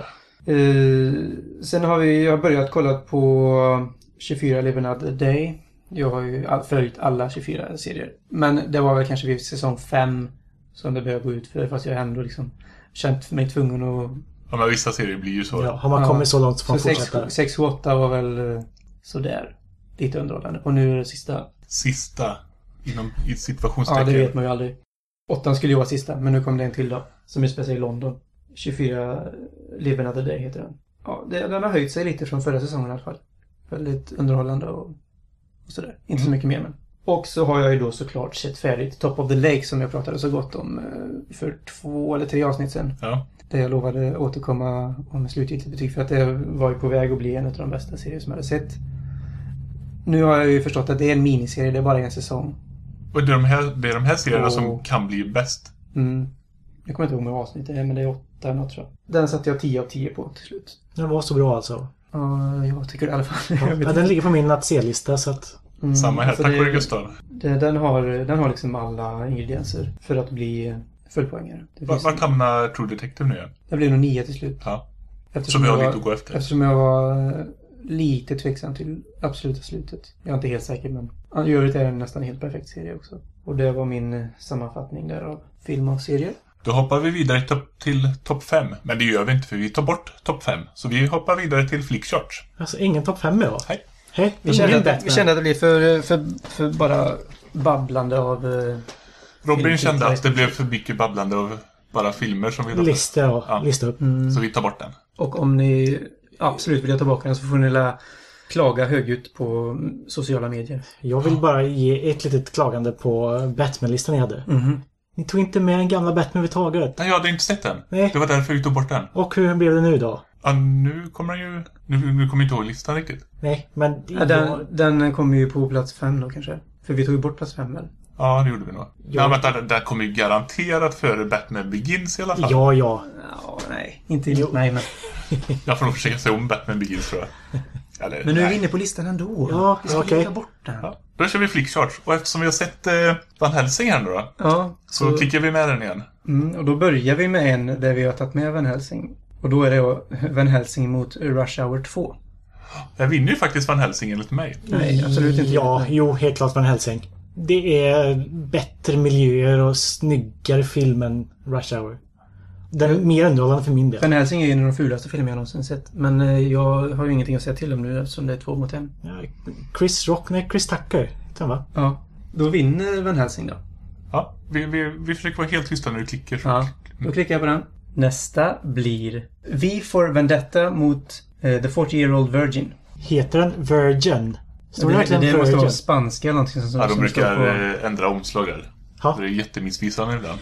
Uh, sen har vi, jag har börjat kolla på tjugofyra Live Another Day. Jag har ju följt alla tjugofyra serier. Men det var väl kanske vid säsong fem som det började gå ut för, fast jag ändå liksom känt mig tvungen att... Ja, men vissa serier blir ju så. Ja, har man ja. kommit så långt så får man så fortsätta. sex och åtta var väl sådär. Lite underhållande. Och nu är det sista. Sista? Inom i situationstecken. Ja, det vet man ju aldrig. Åttan skulle ju vara sista, men nu kom det en till då. Som är speciellt i London. tjugofyra Live Another Day heter den. Ja, det, den har höjt sig lite från förra säsongen i alla fall. Väldigt underhållande och, och sådär. Inte mm. så mycket mer, men. Och så har jag ju då såklart sett färdigt Top of the Lake som jag pratade så gott om för två eller tre avsnitt sedan. Ja. Där jag lovade återkomma om slutgiltigt betyg för att det var ju på väg att bli en av de bästa serier som jag hade sett. Nu har jag ju förstått att det är en miniserie, det är bara en säsong. Och det är de här, det är de här serierna och... som kan bli bäst. Mm. Jag kommer inte ihåg hur många avsnitt det är, men det är åtta något tror jag. Den satte jag tio av tio på till slut. Den var så bra alltså. Ja, jag tycker det i alla fall. Ja, ja, den ligger på min att se-lista så att... Mm, Samma här, alltså tack för det, Gustav. Det, den, har, den har liksom alla ingredienser för att bli fullpoängare. Vad hamnar True Detective nu igen? Det blir nog nio till slut. Ja. Så vi har lite att gå efter. Eftersom jag var lite tveksam till absoluta slutet. Jag är inte helt säker, men i övrigt är det nästan en helt perfekt serie också. Och det var min sammanfattning där av film och serier. Då hoppar vi vidare till topp fem. Men det gör vi inte för vi tar bort topp fem. Så vi hoppar vidare till Flickcharts. Alltså ingen topp fem med va? Hej. Hej, vi, kände att, vi kände att det blev för, för, för bara babblande av... Uh, Robin kände att det blev för mycket babblande av bara filmer som vi... Lista, ja. ja. Lista upp. Mm. Så vi tar bort den. Och om ni absolut vill jag ta tillbaka den så får ni la klaga högljutt på sociala medier. Jag vill bara ge ett litet klagande på Batman-listan ni hade. Mm-hmm. Ni tog inte med en gamla Batman överhuvudtaget. Nej, jag hade inte sett den. Nej. Det var därför vi tog bort den. Och hur blev det nu då? Ja, nu kommer den ju... Nu, nu kommer jag inte ihåg listan riktigt. Nej, men... Ja, den, var... den kommer ju på plats fem då kanske. För vi tog ju bort plats fem väl? Ja, det gjorde vi nog. Ja, ja men den, den kommer ju garanterat före Batman Begins i alla fall. Ja, ja. Ja, nej. Inte jo. Nej, men... jag får nog försöka se om Batman Begins, tror jag. Eller, men nu är nej. vi inne på listan ändå. Ja, vi ska okej. ta bort den. Ja, då kör vi Flickcharts. Och eftersom vi har sett eh, Van Helsing här nu då. Ja. Så, så klickar vi med den igen. Mm, och då börjar vi med en där vi har tagit med Van Helsing. Och då är det Van Helsing mot Rush Hour två. Jag vinner ju faktiskt Van Helsing enligt mig. Nej, absolut inte. Ja, jo, helt klart Van Helsing. Det är bättre miljöer och snyggare film än Rush Hour. Den är mer underhållande för min del. Van Helsing är en av de fulaste filmer jag någonsin sett. Men jag har ju ingenting att säga till om nu eftersom det är två mot en. Ja, Chris Rock, nej Chris Tucker. Ten, va? Ja, då vinner Van Helsing då. Ja, vi, vi, vi försöker vara helt tysta när du klickar. Så. Ja, då klickar jag på den. Nästa blir V for Vendetta mot uh, The forty-year-old Virgin. Heter den Virgin? Står det, det, det måste vara spanska eller någonting som, ja, de som brukar på... ändra omslag där. Ha? Det är jättemissvisande ibland.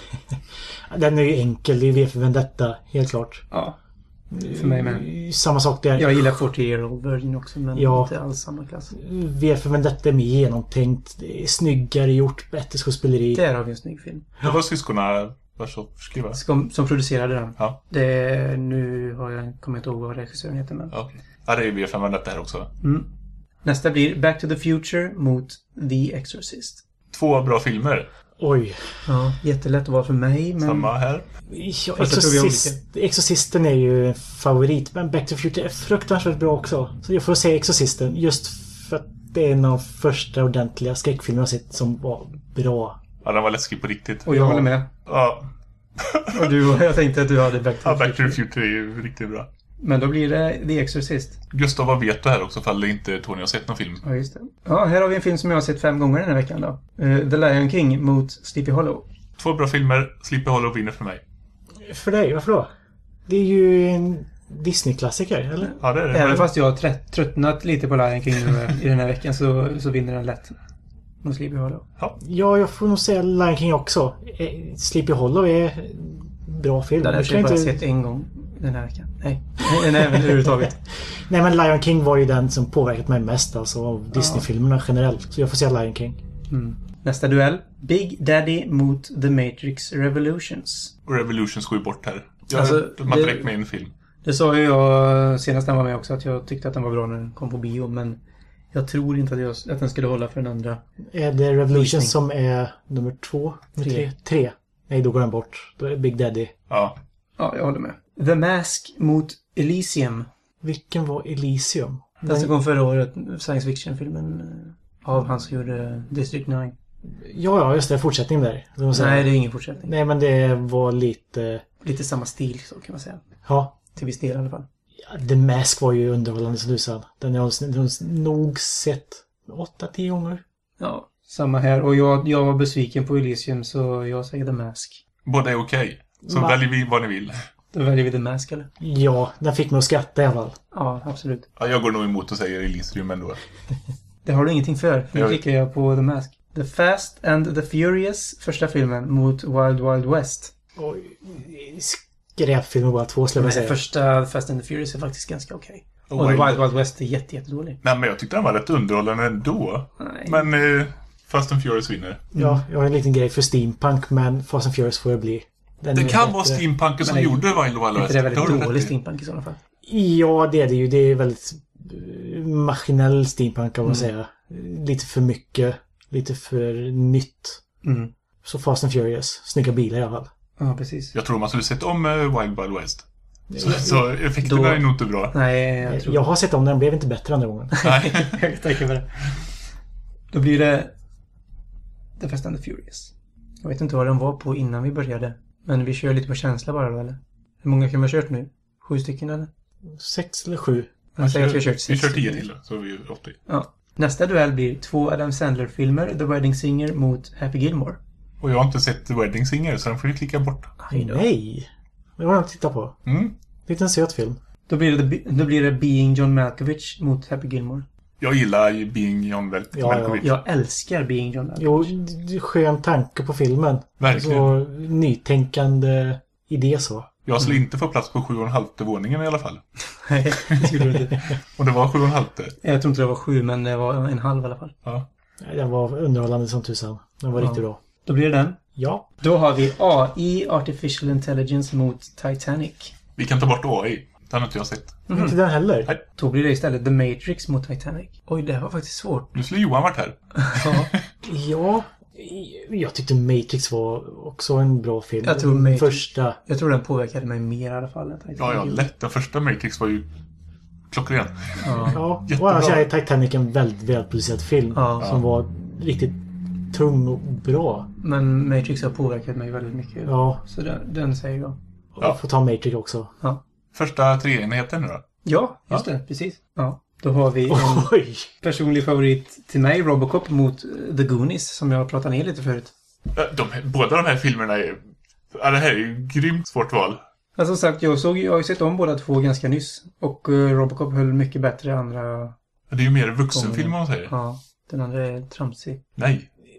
Den är ju enkel, det är V för Vendetta, helt klart. Ja, för mig med. Samma sak där. Jag gillar fyrtio year old version också, men Ja. inte alls samma klass. V för Vendetta är mer genomtänkt. Det är snyggare gjort, bättre skådespeleri. Där har vi en snygg film. Det var syskonen skriva. Som, som producerade den. Ja. Det, nu har jag kommer inte ihåg vad regissören heter, men... Okej. Ja, det är V fem detta här också. Mm. Nästa blir Back to the Future mot The Exorcist. Två bra filmer. Oj. Ja, jättelätt att vara för mig, men... Samma här. Ja, Fast jag tror vi har Exorcist, Exorcisten är ju en favorit, men Back to the Future är fruktansvärt bra också. Så jag får säga Exorcisten, just för att det är en av de första ordentliga skräckfilmer jag sett som var bra. Ja, den var läskig på riktigt. Och jag håller med. Ja. Och du, jag tänkte att du hade Back to the Ja, Future. Back to the Future är ju riktigt bra. Men då blir det The Exorcist. Gustav, vad vet du här också, fall det inte Tony har sett någon film? Ja, just det. Ja, här har vi en film som jag har sett fem gånger den här veckan då. Uh, The Lion King mot Sleepy Hollow. Två bra filmer, Sleepy Hollow vinner för mig. För dig, varför då? Det är ju en Disney-klassiker, eller? Ja, det är det. Även fast jag har trött, tröttnat lite på Lion King nu i den här veckan så, så vinner den lätt mot Sleepy Hollow. Ja. Ja, jag får nog säga Lion King också. Eh, Sleepy Hollow är en bra film. Den har Jag ska jag bara inte- sett en gång den här veckan. Nej, nej, nej, överhuvudtaget. Nej, men Lion King var ju den som påverkat mig mest alltså, av Disney-filmerna generellt. Så jag får säga Lion King. Mm. Nästa duell. Big Daddy mot The Matrix Revolutions. Och Revolutions går ju bort här. Jag, Alltså, de har det- direkt med en film. Det sa ju jag senast den var med också, att jag tyckte att den var bra när den kom på bio, men jag tror inte att, jag, att den skulle hålla för den andra. Är det Revolution Visning. som är nummer två? Tre. Tre. Tre. Nej, då går den bort. Då är det Big Daddy. Ja. Ja, jag håller med. The Mask mot Elysium. Vilken var Elysium? Den som kom förra året, science fiction-filmen eh, av han som gjorde District nio. Ja, ja, just det. Fortsättningen där. Det måste jag Nej, säga. det är ingen fortsättning. Nej, men det var lite... Lite samma stil, så kan man säga. Ja. Till viss del i alla fall. Ja, The Mask var ju underhållande som du sa. Den har jag nog sett åtta, tio gånger. Ja, samma här. Och jag, jag var besviken på Elysium, så jag säger The Mask. Båda är okej. Så Va? väljer vi vad ni vill. Då väljer vi The Mask, eller? Ja, den fick mig att skratta i alla fall. Ja, absolut. Ja, jag går nog emot och säger Elysium ändå. Det har du ingenting för. Nu Jag- klickar jag på The Mask. The Fast and the Furious, första filmen, mot Wild Wild West. Oj, skräpfilmer bara två, skulle jag Men säga. första Fast and the Furious är faktiskt ganska okej. Och Och The Wild- Wild Wild West är jätte, jättedålig. Nej, men jag tyckte den var rätt underhållande ändå. Nej. Men eh, Fast and Furious vinner. Ja, jag har en liten grej för steampunk, men Fast and Furious får det bli. Den Det är kan bättre. vara steampunken som Men är- gjorde Wild Wild Inte West. det är har väldigt du rätt dålig i. steampunk i sådana fall. Ja, det är det ju. Det är väldigt eh, maskinell steampunk kan man Mm. säga. Lite för mycket. Lite för nytt. Mm. Så Fast and Furious. Snygga bilar i alla fall. Ja, precis. Jag tror man skulle sett om eh, Wild Wild West. Så, så effekterna Då- är nog inte bra. Nej, jag tror... Jag har sett om den, blev inte bättre andra gången. Nej. jag kan tänka mig det. Då blir det The Fast and the Furious. Jag vet inte vad den var på innan vi började. Men vi kör lite på känsla bara då, eller? Hur många kan vi ha kört nu? Sju stycken, eller? Sex eller sju. Jag säger att vi har kört Vi sex kör tio stycken. till då, så är vi åttio. Ja. Nästa duell blir två Adam Sandler-filmer, The Wedding Singer mot Happy Gilmore. Och jag har inte sett The Wedding Singer, så den får vi klicka bort. Hej då. Nej! Det var den att titta på. Mm. Liten söt film. Då blir, det, då blir det Being John Malkovich mot Happy Gilmore. Jag gillar ju Being John Vel- Ja, Malkovich. Jag älskar Being John Malkovich. Jo, d- skön tanke på filmen. Verkligen. Så nytänkande idé så. Jag skulle inte få plats på sju och en halvte våningen i alla fall. Nej, det skulle du inte. Och det var sju och en halvte. Jag tror inte det var sju, men det var en halv i alla fall. Ja. Den var underhållande som tusan. Den var Ja. riktigt bra. Då blir det den. Ja. Då har vi A I, Artificial Intelligence, mot Titanic. Vi kan ta bort A I. Den har inte jag sett. Inte den heller. Nej. Då blir det istället The Matrix mot Titanic. Oj, det här var faktiskt svårt. Nu skulle Johan varit här. Ja, Ja. Jag tyckte Matrix var också en bra film. Jag tror Den Matrix- Första. jag tror den påverkade mig mer i alla fall än Titanic. Ja, ja, lätt. Den första Matrix var ju klockren. Ja. Ja. Jättebra. Och annars är Titanic en väldigt välproducerad film. Ja. Som var riktigt tung och bra. Men Matrix har påverkat mig väldigt mycket. Ja. Så den, den säger jag. Och jag får ta Matrix också. Ja, Första treenheten nu då? ja just det. Precis. Ja. Då har vi en Oj! personlig favorit till mig, Robocop, mot The Goonies, som jag pratade ner lite förut. Ja, De, båda de här filmerna är... Ja, det här är ju grymt svårt val. Ja, som sagt, jag, såg, jag har ju sett om båda två ganska nyss. Och uh, Robocop höll mycket bättre andra... Det är ju mer vuxenfilm om man säger. Ja, den andra är tramsig. Nej.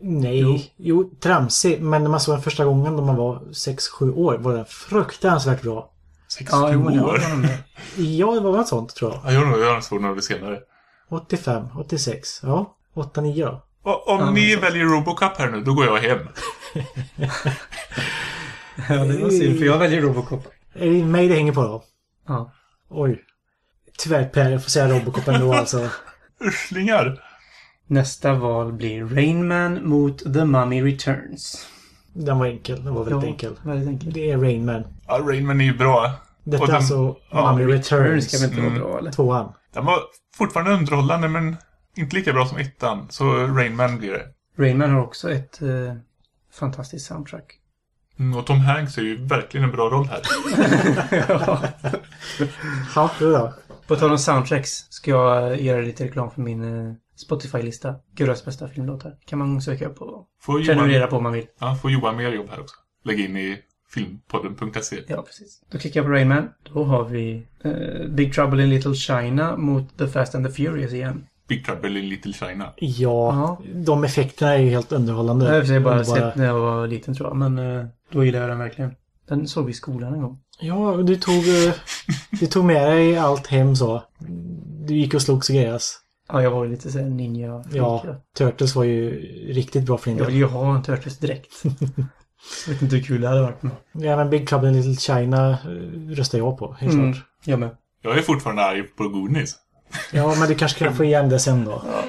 Nej, jo. jo, tramsig. Men när man såg den första gången då man var sex sju år var den fruktansvärt bra. sex sju ja, år? Ja, det var något sånt tror jag. Ja, jag har såg några senare. åttiofem, åttiosex, ja. åtta nio då. Och om ja, ni väljer Robocop här nu, då går jag hem. Ja, det var synd, för jag väljer Robocop. Är det mig det hänger på då? Ja. Oj. Tyvärr Per, jag får säga Robocop ändå alltså. Urslingar. Nästa val blir Rain Man mot The Mummy Returns. Den var enkel, den var väldigt ja, enkel. väldigt enkel. Det är Rain Man. Ja, Rain Man är ju bra. Detta är alltså ja, Mummy Returns. Ska väl inte vara bra, eller? Tvåan. Den var fortfarande underhållande, men inte lika bra som ettan. Så Rain Man blir det. Rain Man har också ett eh, fantastiskt soundtrack. Mm, och Tom Hanks är ju verkligen en bra roll här. Ja. Ja, det då. På tal om soundtracks ska jag göra lite reklam för min eh, Spotify-lista. Guras bästa filmlåtar. Kan man söka upp och prenumerera på om man vill. Ja, får Johan mer jobb här också. Lägg in i filmpodden punkt se. Ja, precis. Då klickar jag på Rain Man. Då har vi eh, Big Trouble in Little China mot The Fast and the Furious igen. Big Trouble in Little China. Ja, Aha. De effekterna är ju helt underhållande. Jag har bara, bara sett när jag var liten tror jag. Men eh, då gillade jag den verkligen. Den såg vi i skolan en gång. Ja, du tog, du tog med dig allt hem så. Du gick och slogs och grejas. Ja, jag var lite så här ninja. Ja, Turtles var ju riktigt bra för din del. Jag vill ju ha en Turtles direkt. Jag vet inte hur kul det hade varit. Men... Ja, men Big Trouble in Little China röstar jag på, helt mm, klart. Jag med. Jag är fortfarande arg på Goonies. Ja, men du kanske kan få igen det sen då. Ja,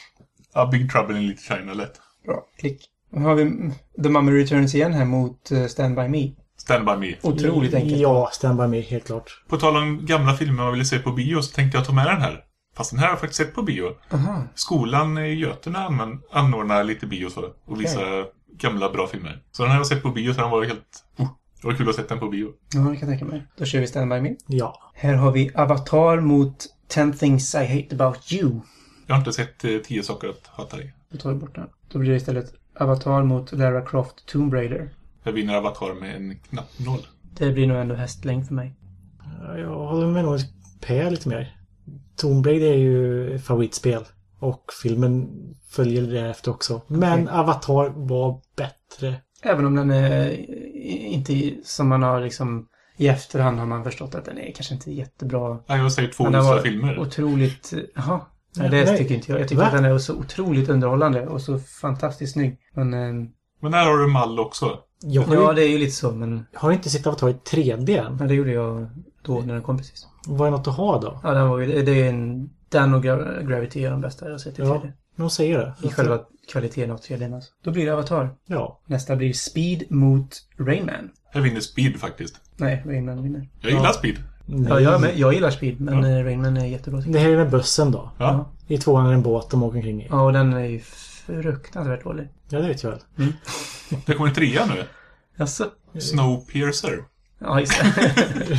ja Big Trouble in Little China lätt. Bra, klick. Nu har vi The Mummy Returns igen här mot uh, Stand By Me. Stand By Me. Otroligt enkelt. Ja, Stand By Me, helt klart. På tal om gamla filmer man ville se på bio så tänkte jag ta med den här. Fast den här har jag faktiskt sett på bio. Aha. Skolan i Götene anordnar lite bio så, och visar okay. gamla bra filmer. Så den här har jag sett på bio så den var ju helt... Oh, det var kul att se den på bio. Ja, det kan jag tänka mig. Då kör vi Stand By Me. Ja. Här har vi Avatar mot ten things I hate about you. Jag har inte sett eh, tio saker att hata dig. Då tar vi bort den. Då blir det istället Avatar mot Lara Croft Tomb Raider. Jag vinner Avatar med en knapp noll. Det blir nog ändå hästlängd för mig. Jag håller med nog P lite mer. Tomb Raider är ju favoritspel. Och filmen följer därefter också. Men okay. Avatar var bättre. Även om den är inte som man har liksom... I efterhand har man förstått att den är kanske inte jättebra. Nej, jag säger två usla filmer. Otroligt... Jaha. Nej, det nej. tycker inte jag. Jag tycker Va? att den är så otroligt underhållande och så fantastiskt snygg. Men, eh... men här har du Mall också. Ja, ju... det är ju lite så, men... Har du inte sett Avatar i tre D än? Men det gjorde jag då när den kom precis. Vad är något att ha då? Ja, den, var ju, det är en... Den och Gra- Gravity är de bästa jag har sett i ja, tre D. De säger det. I själva kvaliteten av tre D. Alltså. Då blir det Avatar. Ja. Nästa blir Speed mot Rain Man. Jag vinner Speed faktiskt. Nej, Rain Man vinner. Jag gillar ja. Speed. Ja, jag, med, jag gillar Speed, men ja. Rain Man är jättebra. Det här är med bussen då. Ja. I tvåan är en båt de åker omkring i. Ja, och den är ju fruktansvärt dålig. Ja, det vet jag väl. Mm. Det kommer en trea nu. Jaså? Snowpiercer. Ja, just det.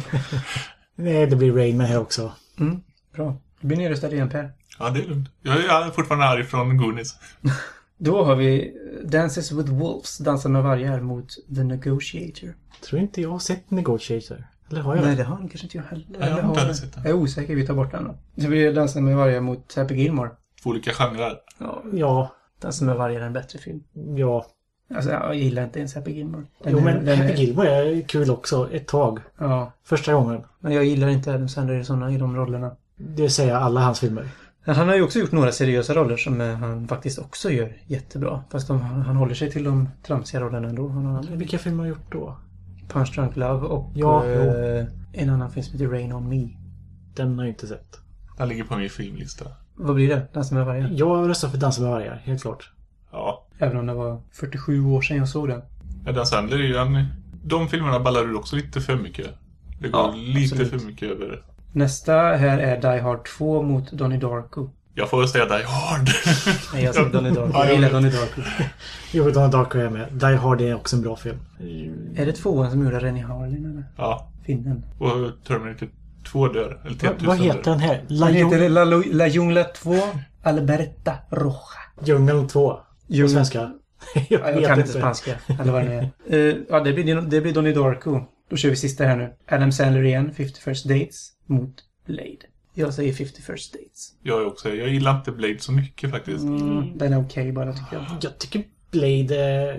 Nej, det blir Rain Man här också. Mm, bra. Det blir nedröstad igen, Per. Ja, det är lugnt. Jag är fortfarande arg från Goonies. Då har vi Dances with Wolves, Dansar med vargar mot The Negotiator. Tror inte jag har sett Negotiator. Eller har jag? Nej, det har kanske inte jag heller. Nej, jag har inte heller sett den. Jag är osäker, vi tar bort den då. Så blir det Dansar med vargar mot Happy Gilmore. Två olika genrer. Ja. ja. Dansar med vargar är en bättre film. Ja. Alltså, jag gillar inte ens Happy Gilmore. Den jo, är, men Happy är... Gilmore är kul också. Ett tag. Ja. Första gången. Men jag gillar inte Adam Sandler i sådana i de rollerna. Det säger alla hans filmer. Han har ju också gjort några seriösa roller som han faktiskt också gör jättebra. Fast de, han håller sig till de tramsiga rollerna ändå. Han har... Vilka filmer har han gjort då? Punch Drunk Love och ja, uh, en annan film som heter Rain on Me. Den har jag inte sett. Den ligger på min filmlista. Vad blir det? Dansa med vargar? Jag röstar för Dansa med vargar, helt klart. Ja. Även om det var fyrtiosju år sedan jag såg den. Adam Sandler är ju en... De filmerna ballar du också lite för mycket. Det går ja, lite absolut. för mycket över. Nästa här är Die Hard två mot Donnie Darko. Jag får säga Die Hard. Nej, jag säger Donnie Darko. Jag gillar Donnie Darko. Jo, Donnie Darko är med. Die Hard är också en bra film. Är det tvåan som gjorde Rennie Harlin eller? Ja. Finnen. Och Terminator två dör. Eller Va, vad heter den här? La den heter La, La, La Jungla två Alberta Roja. Djungeln två. På svenska. jag, ja, jag kan inte spanska. Eller vad det är. uh, ja, det blir, det blir Donnie Darko. Då kör vi sista här nu. Adam Sandler igen. fifty First Dates mot Blade. Jag säger fifty First Dates. Jag också. Jag gillar inte Blade så mycket faktiskt. Mm, den är okej okay, bara tycker jag. Jag tycker Blade är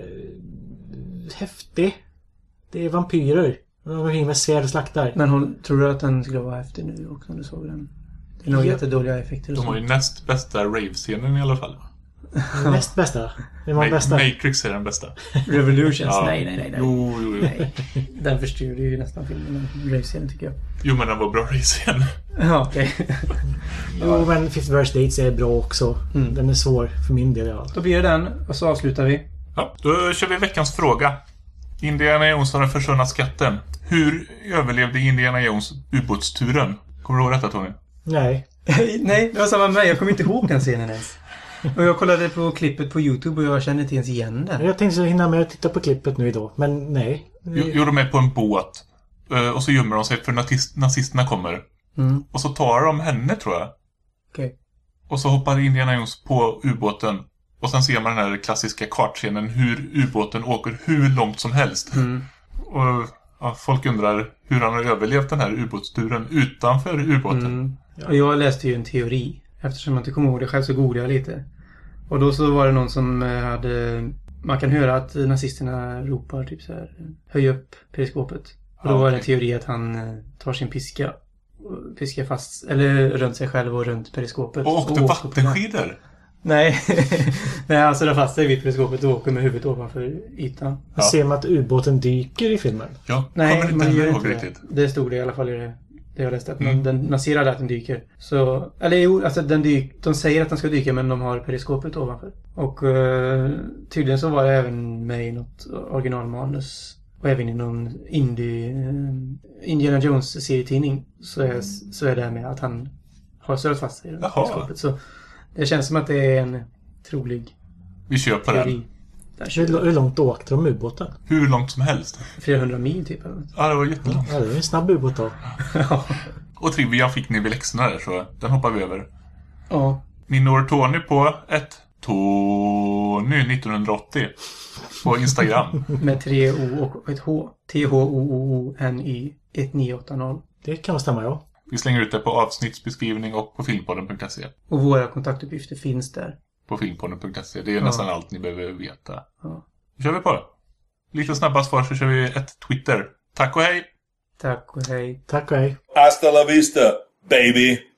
häftig. Det är vampyrer. De går med svärd och slaktar. Men hon, tror du att den skulle vara häftig nu också när du såg den? Det är nog Ja. jättedåliga effekter. De har ju näst bästa rave-scenen i alla fall. Näst bästa. Det var Ma- bästa. Matrix är den bästa. Revolutions? Ja. Nej, nej, nej. nej. Jo, jo, jo. nej. Den förstörde ju nästan filmen. Rave-scenen tycker jag. Jo, men den var bra rave-scen. Ja, okej. Okay. Jo, men fifty First Dates är bra också. Mm. Den är svår för min del i alla fall. Då blir det den och så avslutar vi. Ja, då kör vi veckans fråga. Indiana Jones har den försvunna skatten. Hur överlevde Indiana Jones ubåtsturen? Kommer du ihåg detta, Tony? Nej. Nej, det var samma med mig. Jag kommer inte ihåg den scenen ens. Och jag kollade på klippet på YouTube och jag kände inte ens igen den. Jag tänkte så hinna med att titta på klippet nu idag. Men nej. Jo, jo, de är på en båt. Eh, Och så gömmer de sig för nazist- nazisterna kommer. Mm. Och så tar de henne, tror jag. Okej. Okay. Och så hoppar Indiana Jones på ubåten. Och sen ser man den här klassiska kartscenen hur ubåten åker hur långt som helst. Mm. Och ja, folk undrar hur han har överlevt den här ubåtsturen utanför ubåten. Mm. Och jag läste ju en teori. Eftersom jag inte kommer ihåg det själv så googlade jag lite. Och då så var det någon som hade... Man kan höra att nazisterna ropar typ så här: höj upp periskopet. Och då Ja, var det okej. en teori att han tar sin piska. Och piskar fast, eller runt sig själv och runt periskopet. Och åkte åker på den. vattenskidor. Nej, Nej han surrar fast sig vid periskopet och åker med huvudet ovanför ytan. Ja. Ser man att ubåten dyker i filmen? Jag Nej, kommer man inte gör ihåg inte riktigt. det. Det stod det i alla fall i det, det jag läste. Att Mm. man, den, man ser aldrig att den dyker. Så, eller jo, alltså den dyk, de säger att den ska dyka men de har periskopet ovanför. Och uh, tydligen så var det även med i något originalmanus. Och även i någon indie uh, Indiana Jones serietidning så är, så är det med att han har surrat fast sig i Jaha. periskopet. Så det känns som att det är en trolig Vi kör på den. teori. Där Hur, kör hur långt åkte de ubåten? Hur långt som helst. flera hundra mil typ. Eller något. Ja, det var jättelångt. Ja, det är en snabb ubåt då. Ja. Och trivia fick ni vid läxorna där, så den hoppar vi över. Ja. Ni når Tony på ett Tony nittonhundraåttio på Instagram. Med tre O och ett H. T H O O O N Y ett nio åtta noll. Det kan stämma, ja. Vi slänger ut det på avsnittsbeskrivning och på filmpodden punkt se. Och våra kontaktuppgifter finns där. På filmpodden punkt se. Det är Ja. nästan allt ni behöver veta. Ja. Då kör vi på. Lite snabba svar så kör vi ett Twitter. Tack och hej! Tack och hej. Tack och hej. Hasta la vista, baby.